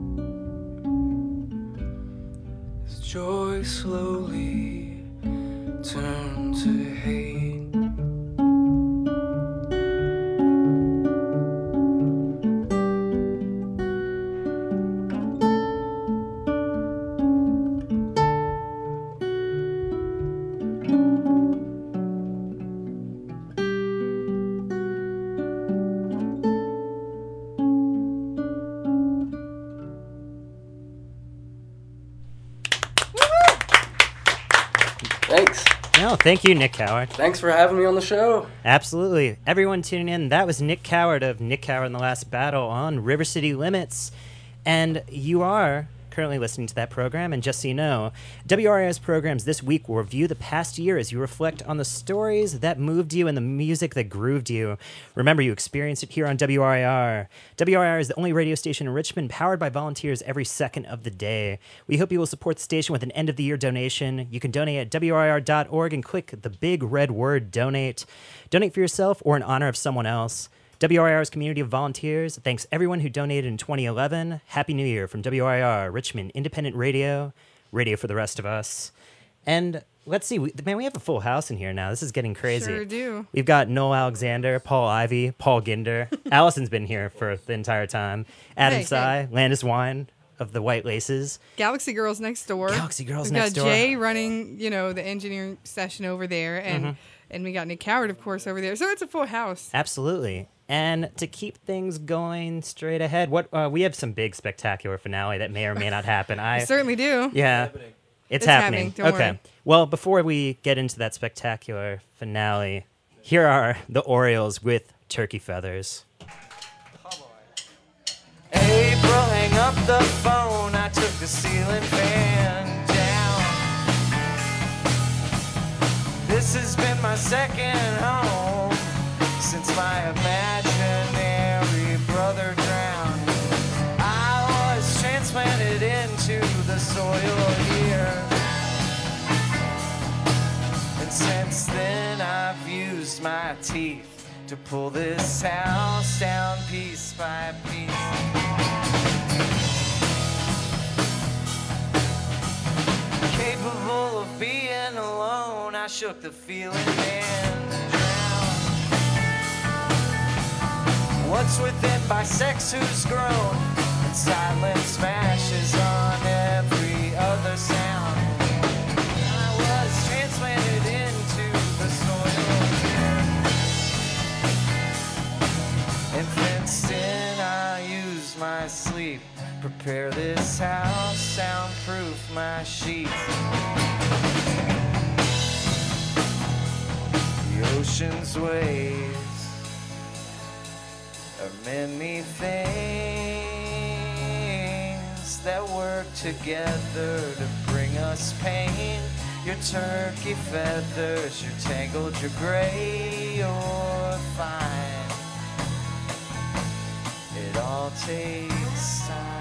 His joy slowly turned to hate. Thanks. No, thank you, Nick Coward. Thanks for having me on the show. Absolutely. Everyone tuning in, that was Nick Coward of Nick Coward in the Last Battle on River City Limits. And you are currently listening to that program. And just so you know, W R I R's programs this week will review the past year as you reflect on the stories that moved you and the music that grooved you. Remember, you experienced it here on W R I R. W R I R is the only radio station in Richmond powered by volunteers every second of the day. We hope you will support the station with an end-of-the-year donation. You can donate at W R I R dot org and click the big red word Donate. Donate for yourself or in honor of someone else. W R I R's community of volunteers thanks everyone who donated in twenty eleven. Happy New Year from W R I R, Richmond Independent Radio, radio for the rest of us. And let's see, we, man, we have a full house in here now. This is getting crazy. Sure do. We've got Noel Alexander, Paul Ivy, Paul Ginder. Allison's been here for the entire time. Adam Hey, Sy, hey. Landis Wine of the White Laces. Galaxy Girls next door. Galaxy Girls We've next got door. Jay running, you know, the engineering session over there, and Mhm. and we got Nick Coward, of course, over there. So it's a full house. Absolutely. And to keep things going straight ahead, what uh, we have some big spectacular finale that may or may not happen. I We certainly do. Yeah, it's, It's happening. happening, don't okay. worry. Well, before we get into that spectacular finale, here are the Orioles with Turkey Feathers. April, hang up the phone. I took the ceiling fan down. This has been my second home since my imaginary brother drowned. I was transplanted into the soil here, and since then I've used my teeth to pull this house down piece by piece. Capable of being alone, I shook the feeling and drowned. What's within by sex who's grown, and silence smashes on every other sound. I was transplanted into the soil here, and fenced in I use my sleep. Prepare this house, soundproof my sheets. The ocean's waves are many things that work together to bring us pain. Your turkey feathers, your tangled, your gray, or fine. It all takes time.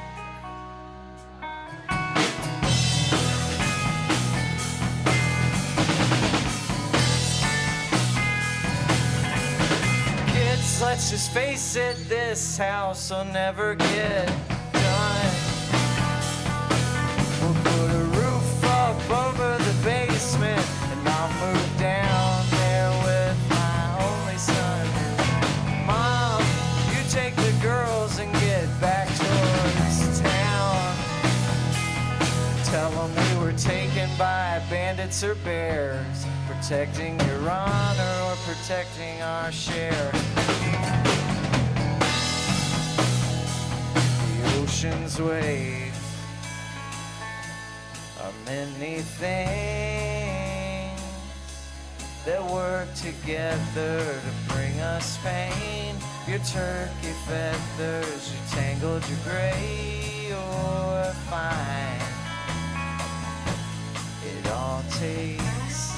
Kids, let's just face it, this house will never get done. We'll put a roof up over the basement, and I'll move down there with my only son. Mom, you take the girls and get back towards town. Tell them we were taken by bandits or bears, protecting your honor or protecting our share. The ocean's waves are many things that work together to bring us pain. Your turkey feathers, your tangled, your gray, or fine. It all takes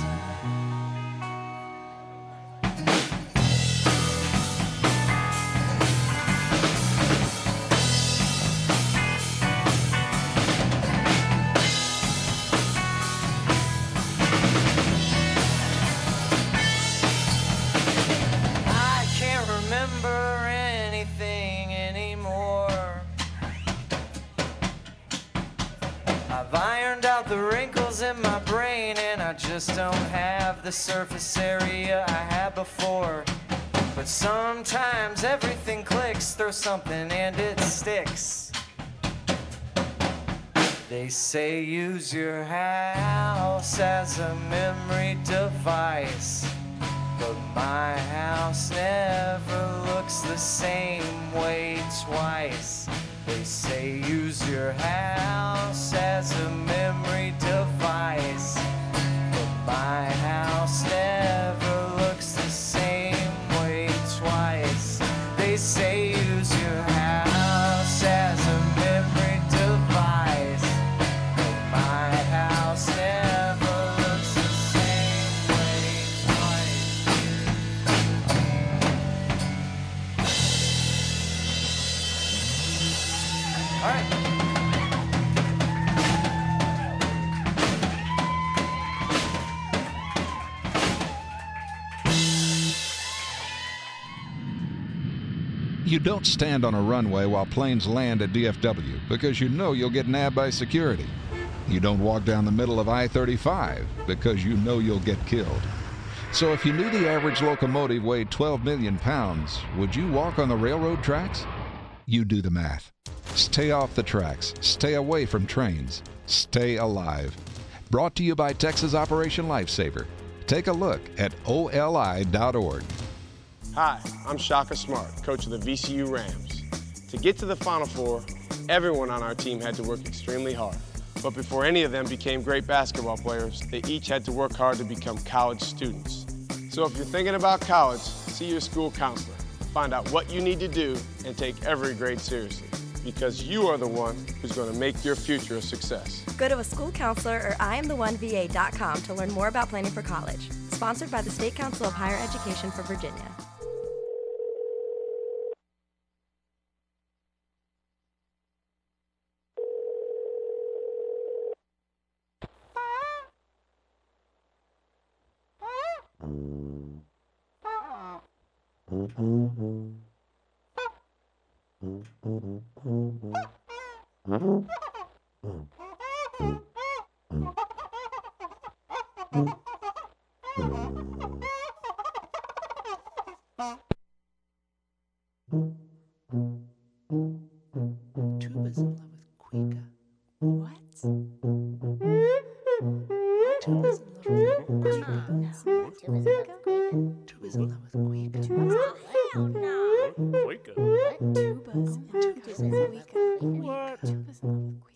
I've ironed out the wrinkles in my brain, and I just don't have the surface area I had before. But sometimes everything clicks, throw something and it sticks. They say use your house as a memory device, but my house never looks the same way twice. They say use your house as a memory device, but my house never looks the same way twice. They say use your house as a memory device, but my house never looks the same way twice. All right. You don't stand on a runway while planes land at D F W because you know you'll get nabbed by security. You don't walk down the middle of I thirty-five because you know you'll get killed. So if you knew the average locomotive weighed twelve million pounds, would you walk on the railroad tracks? You do the math. Stay off the tracks. Stay away from trains. Stay alive. Brought to you by Texas Operation Lifesaver. Take a look at O L I dot org. Hi, I'm Shaka Smart, coach of the V C U Rams. To get to the Final Four, everyone on our team had to work extremely hard. But before any of them became great basketball players, they each had to work hard to become college students. So if you're thinking about college, see your school counselor. Find out what you need to do and take every grade seriously, because you are the one who's going to make your future a success. Go to a school counselor or I am the one V A dot com to learn more about planning for college. Sponsored by the State Council of Higher Education for Virginia. Tuba's in love with Cuica. What? Tuba's in love with Cuica. Tuba's in love with Cuica. Tuba's in love with Cuica. Hell no. Cuica. What? Tuba's in love with Cuica. What? Tuba's in love with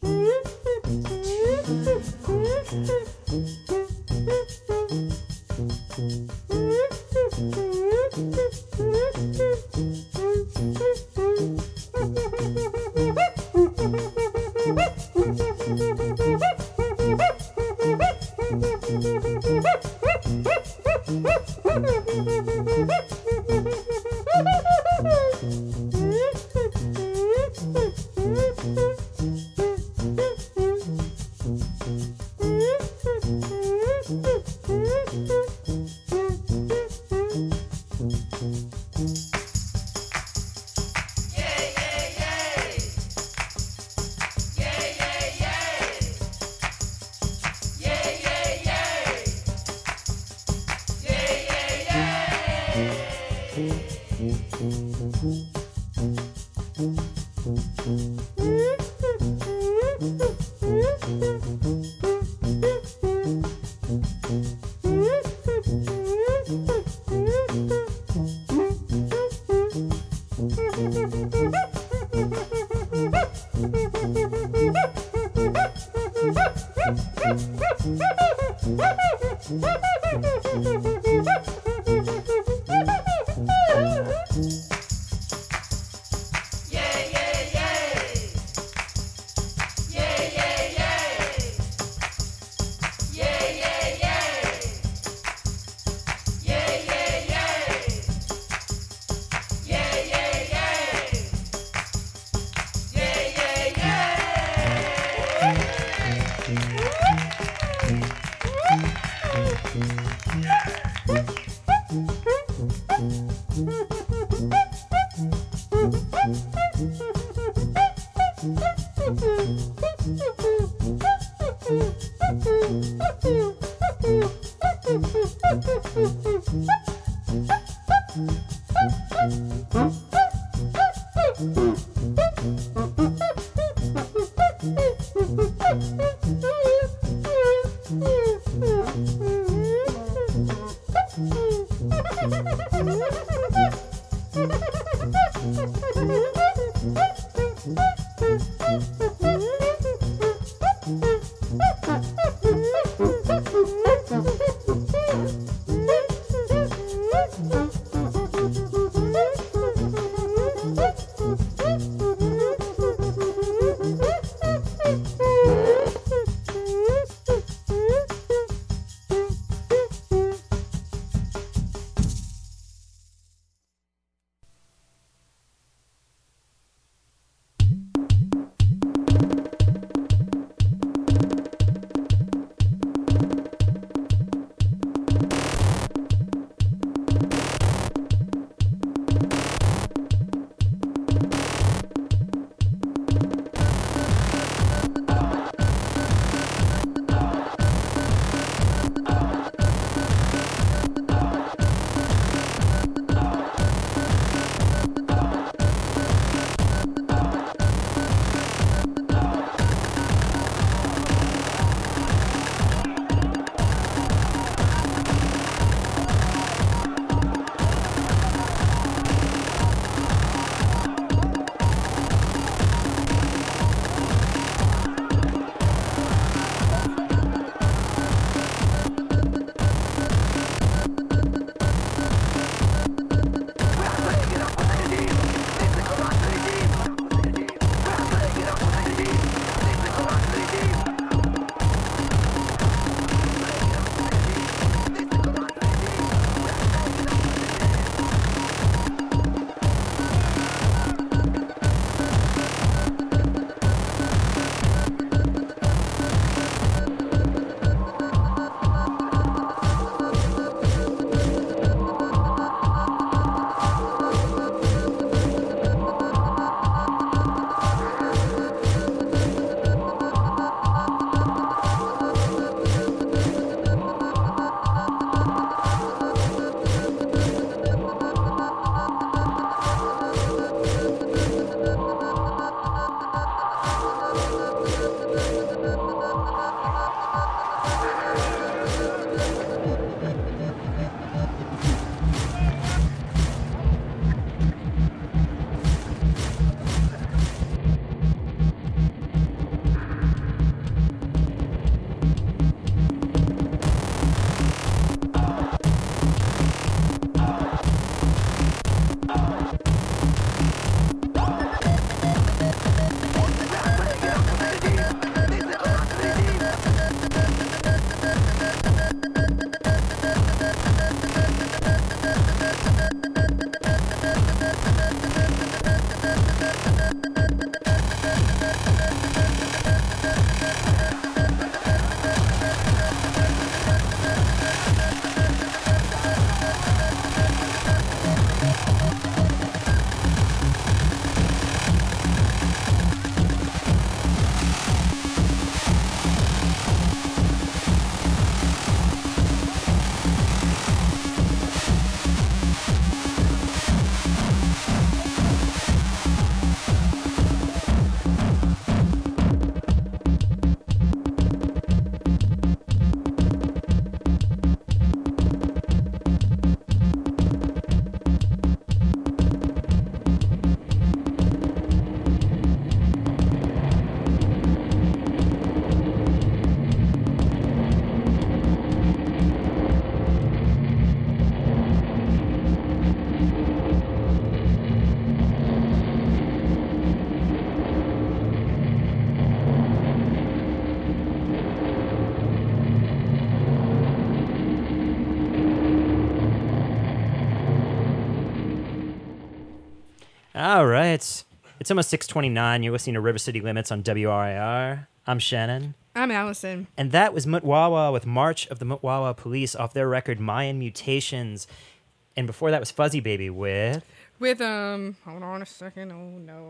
All right. It's almost six twenty-nine. You're listening to River City Limits on W R I R. I'm Shannon. I'm Allison. And that was Mutwawa with March of the Mutwawa Police off their record Mayan Mutations. And before that was Fuzzy Baby with... With, um, hold on a second. Oh, no.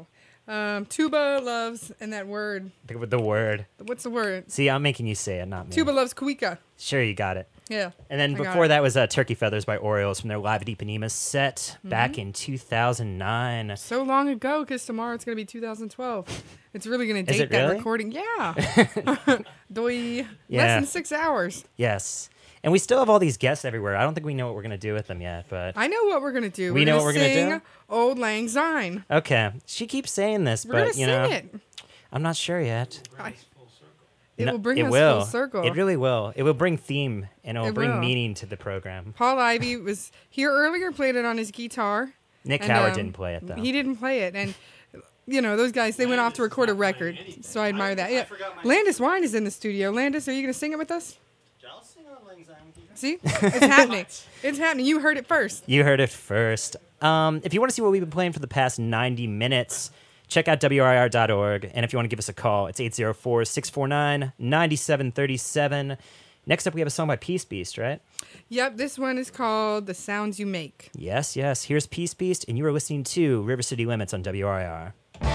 Um, Tuba loves, and that word. With the word. What's the word? See, I'm making you say it, not me. Tuba loves Kuika. Sure, you got it. Yeah. And then I got before it. that was uh, Turkey Feathers by Orioles from their Live at Ipanema set back Mhm. in two thousand nine. So long ago, because tomorrow it's going to be two thousand twelve. It's really going to Is date it that really? recording. Yeah. Doi. Yeah. Less than six hours. Yes. And we still have all these guests everywhere. I don't think we know what we're going to do with them yet, but... I know what we're going to do. We we're know gonna what we're gonna sing do? Old Lang Syne. Okay. She keeps saying this, We're but, going to you sing know... it. I'm not sure yet. I, it No, will bring it us will. full circle. It really will. It will bring theme, and it will It bring will. meaning to the program. Paul Ivy was here earlier, played it on his guitar. Nick and, Howard um, didn't play it, though. He didn't play it. And, you know, those guys, they went off to record a record. So I admire that. Yeah. Landis Wine is in the studio. Landis, are you going to sing it with us? See? It's happening. It's happening. You heard it first. You heard it first. Um, if you want to see what we've been playing for the past ninety minutes, check out W I R dot org. And if you want to give us a call, it's eight oh four, six four nine, nine seven three seven. Next up, we have a song by Peace Beast, right? Yep, this one is called The Sounds You Make. Yes, yes. Here's Peace Beast, and you are listening to River City Limits on W I R.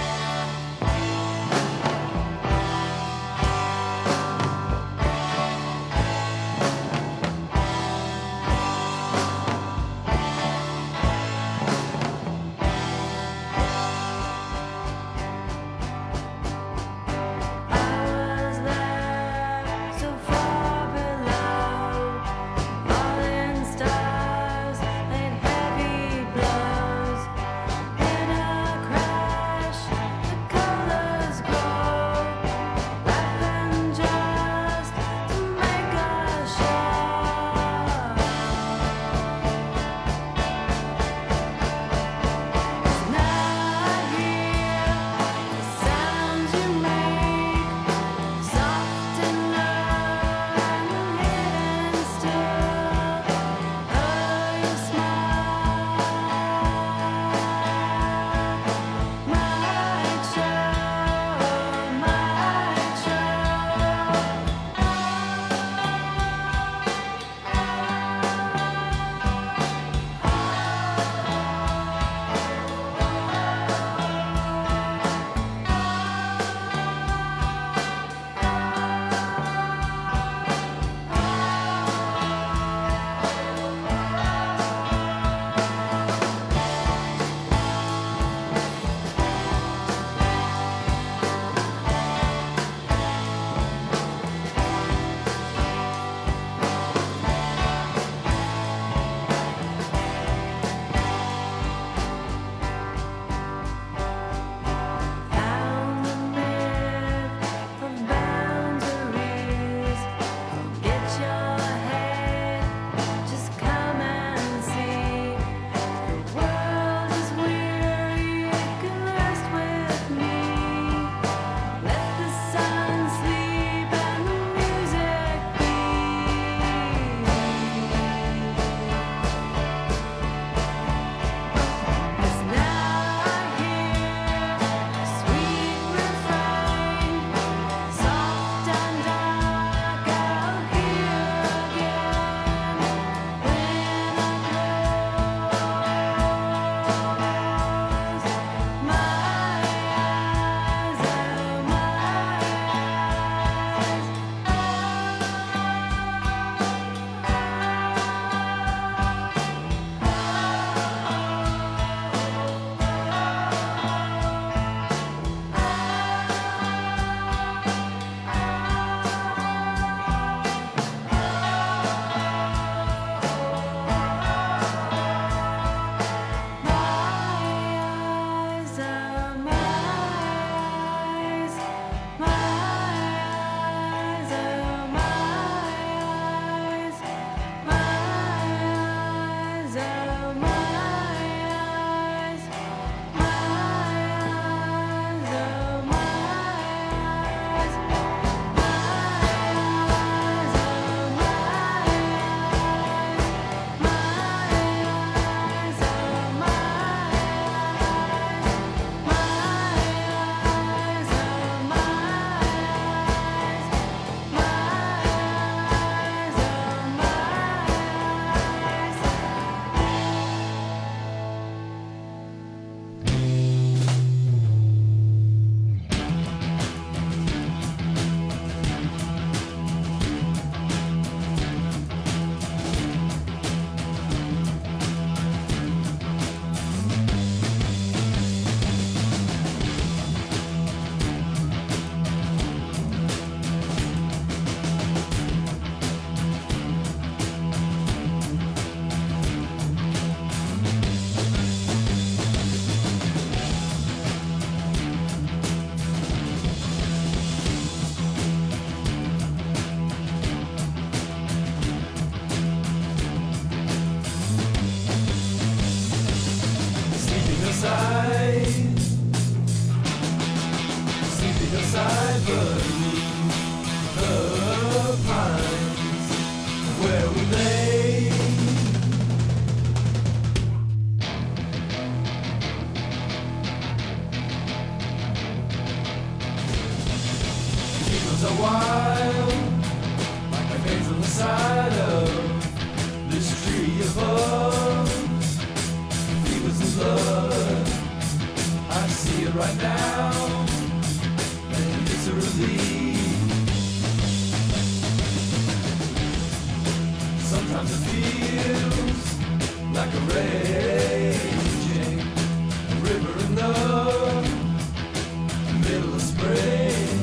So far below, falling stars and heavy blows in a crowd pines, where we lay. Fields are wild, like the veins on the side of this tree above. Fevers and blood, I see it right now, and it's a relief. Sometimes it feels like a raging river in the middle of spring.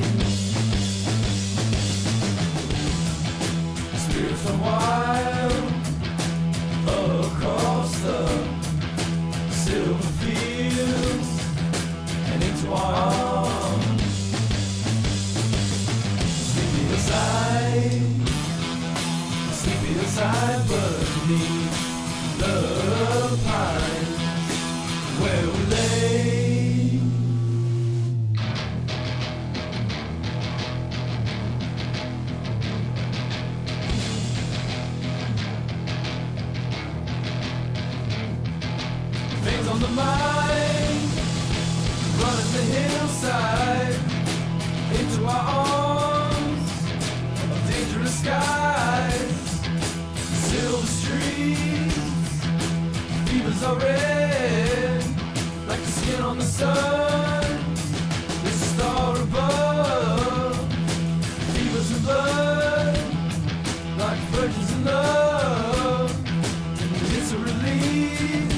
Spirits run wild across the silver fields and into our arms. Sleepy aside, sleepy aside, beneath the pines where we lay. Things on the mind, running the hillside into our arms of dangerous skies, silver streets, fevers are red like the skin on the sun. There's a star above, fevers and blood like virgins in love. It's a relief.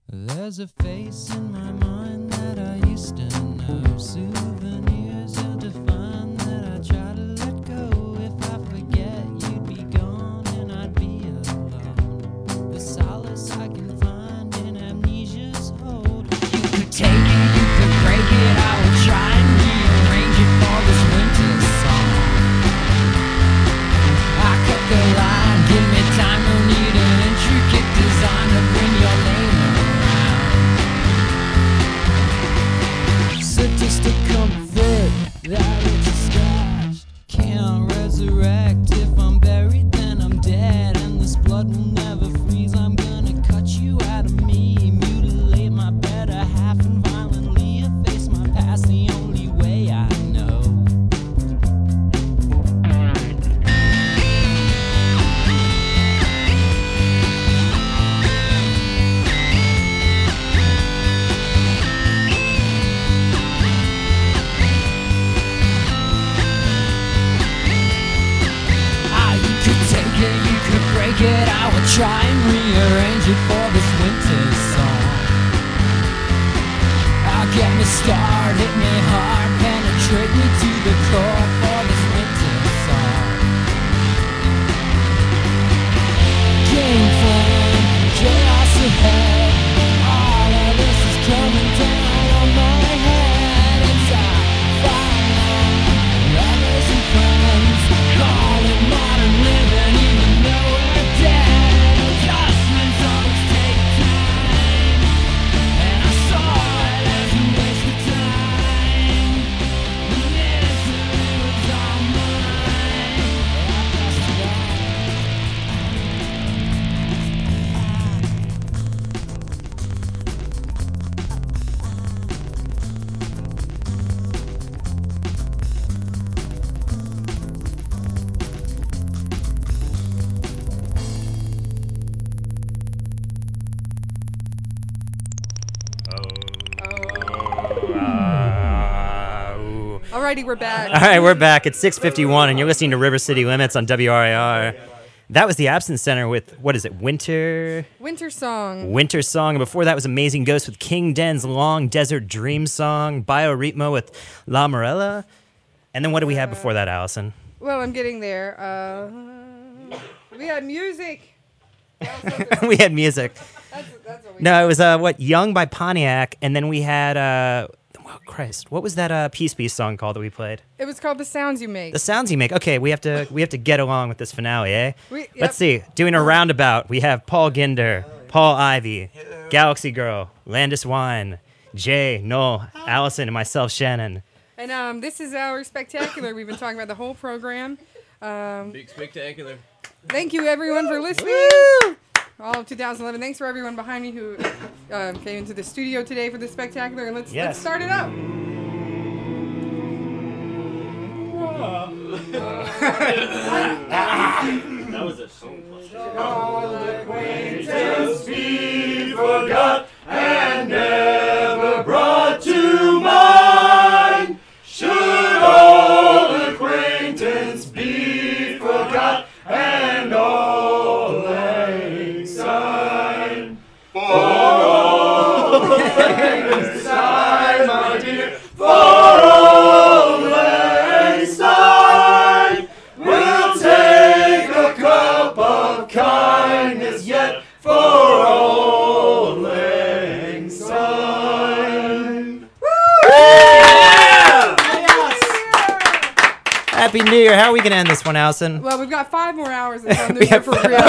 There's a face in my mind that I used to know. Souvenirs hard to find that I try to let go. If I forget, you'd be gone and I'd be alone. The solace I can find in amnesia's hold. You could take it, you could break it. I will try and rearrange it for this winter song. I cut the line, give me time, no need an intricate design to bring your name around. Sadistic comfort that it's scratched. Can't resurrect. If I'm buried, then I'm dead, and this blood will never freeze. I'm gonna cut you out of me, mutilate my better half, and violently efface my past. The only way I know. Ah, you could take it, you could break it. I will try and rearrange it for this winter song. I'll get me started, hit me hard, penetrate me to the core for this winter song. Game fun, chaos ahead. All of this is coming down on my head. It's a fire, lovers and friends, call it modern living, even though we're dead. Adjustments always take time, and I saw it as a waste of time. The misery was all mine. I passed it on. Alrighty, we're back. All right, we're back. It's six fifty-one, and you're listening to River City Limits on W R I R. That was the Absence Center with, what is it, Winter... Winter song. Winter Song. And before that was Amazing Ghost with King Den's Long Desert Dream Song, Bioritmo with La Morella. And then what do we have before that, Allison? Well, I'm getting there. Uh, we had music. We had music. That's, that's what we No, it was, uh, what, Young by Pontiac, and then we had, uh, oh, Christ, what was that uh, Peace Piece song called that we played? It was called The Sounds You Make. The Sounds You Make. Okay, we have to we have to get along with this finale, eh? We- yep. Let's see. Doing a roundabout, we have Paul Ginder, Paul Ivy, Galaxy Girl, Landis Wine, Jay, Noel, Allison, and myself, Shannon. And um, this is our spectacular. We've been talking about the whole program. Um, Big spectacular. Thank you, everyone, for listening. All of two thousand eleven. Thanks for everyone behind me who um, came into the studio today for this spectacular. And let's Yes. let's start it up. That was a song. All acquaintance be forgot and never brought to mind. Should old acquaintance be forgot and all lang syne. For all lang syne, my dear, for all lang syne. We'll take a cup of kindness yet for old lang syne. Happy New Year. How are we going to end this one, Allison? Well, we've got five more hours until New We Year have for real.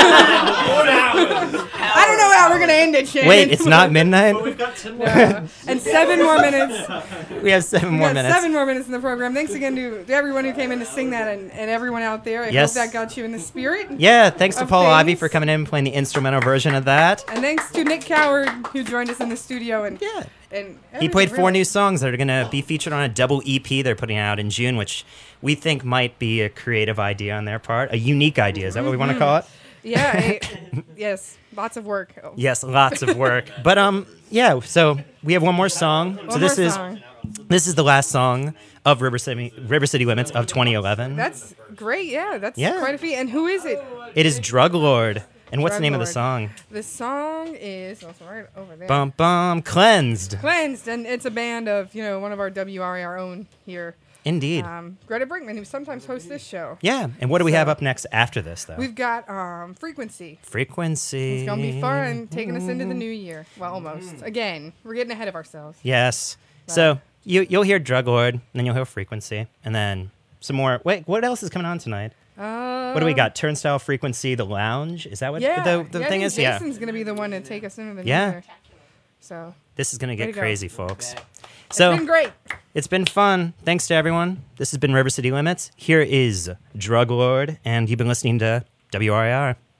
I don't know how we're gonna end it, Shannon. Wait, it's not midnight? But we've got ten more Yeah. minutes. And seven more minutes. We have seven We more got minutes. Seven more minutes in the program. Thanks again to, to everyone who came in to sing that, and, and everyone out there. I Yes. hope that got you in the spirit. Yeah, thanks to of Paul things. Ivy for coming in and playing the instrumental version of that. And thanks to Nick Coward who joined us in the studio. And yeah, and He played everything, four really. new songs that are going to be featured on a double E P they're putting out in June, which we think might be a creative idea on their part. A unique idea. Is that what we want to Mhm. call it? Yeah. I- yes. Lots of work. Oh. Yes, lots of work. But um, yeah. So we have one more song. One so this more is song. this is the last song of River City River City Limits of twenty eleven. That's great. Yeah, that's Yeah. quite a feat. And who is it? It is Drug Lord. And what's the name of the Drug song? Lord. The song is oh, it's right over there. Bum bum cleansed. Cleansed, and it's a band of you know one of our W R A R own here. Indeed. Um, Greta Brinkman, who sometimes hosts this show. Yeah. And what do we So, have up next after this, though? We've got um, Frequency. Frequency. It's gonna be fun, taking us into the new year. Well, almost. Again, we're getting ahead of ourselves. Yes. So you you'll hear Drug Lord, and then you'll hear Frequency, and then some more. Wait, what else is coming on tonight? Uh, What do we got? Turnstile Frequency, The Lounge. Is that what Yeah, the, the yeah, I thing think is? Jason's gonna be the one to take us into the new Yeah. year. So This is gonna Way get to go. crazy, folks. it's So been great. it's been fun. Thanks to everyone. This has been River City Limits. Here is Drug Lord, and you've been listening to W R I R.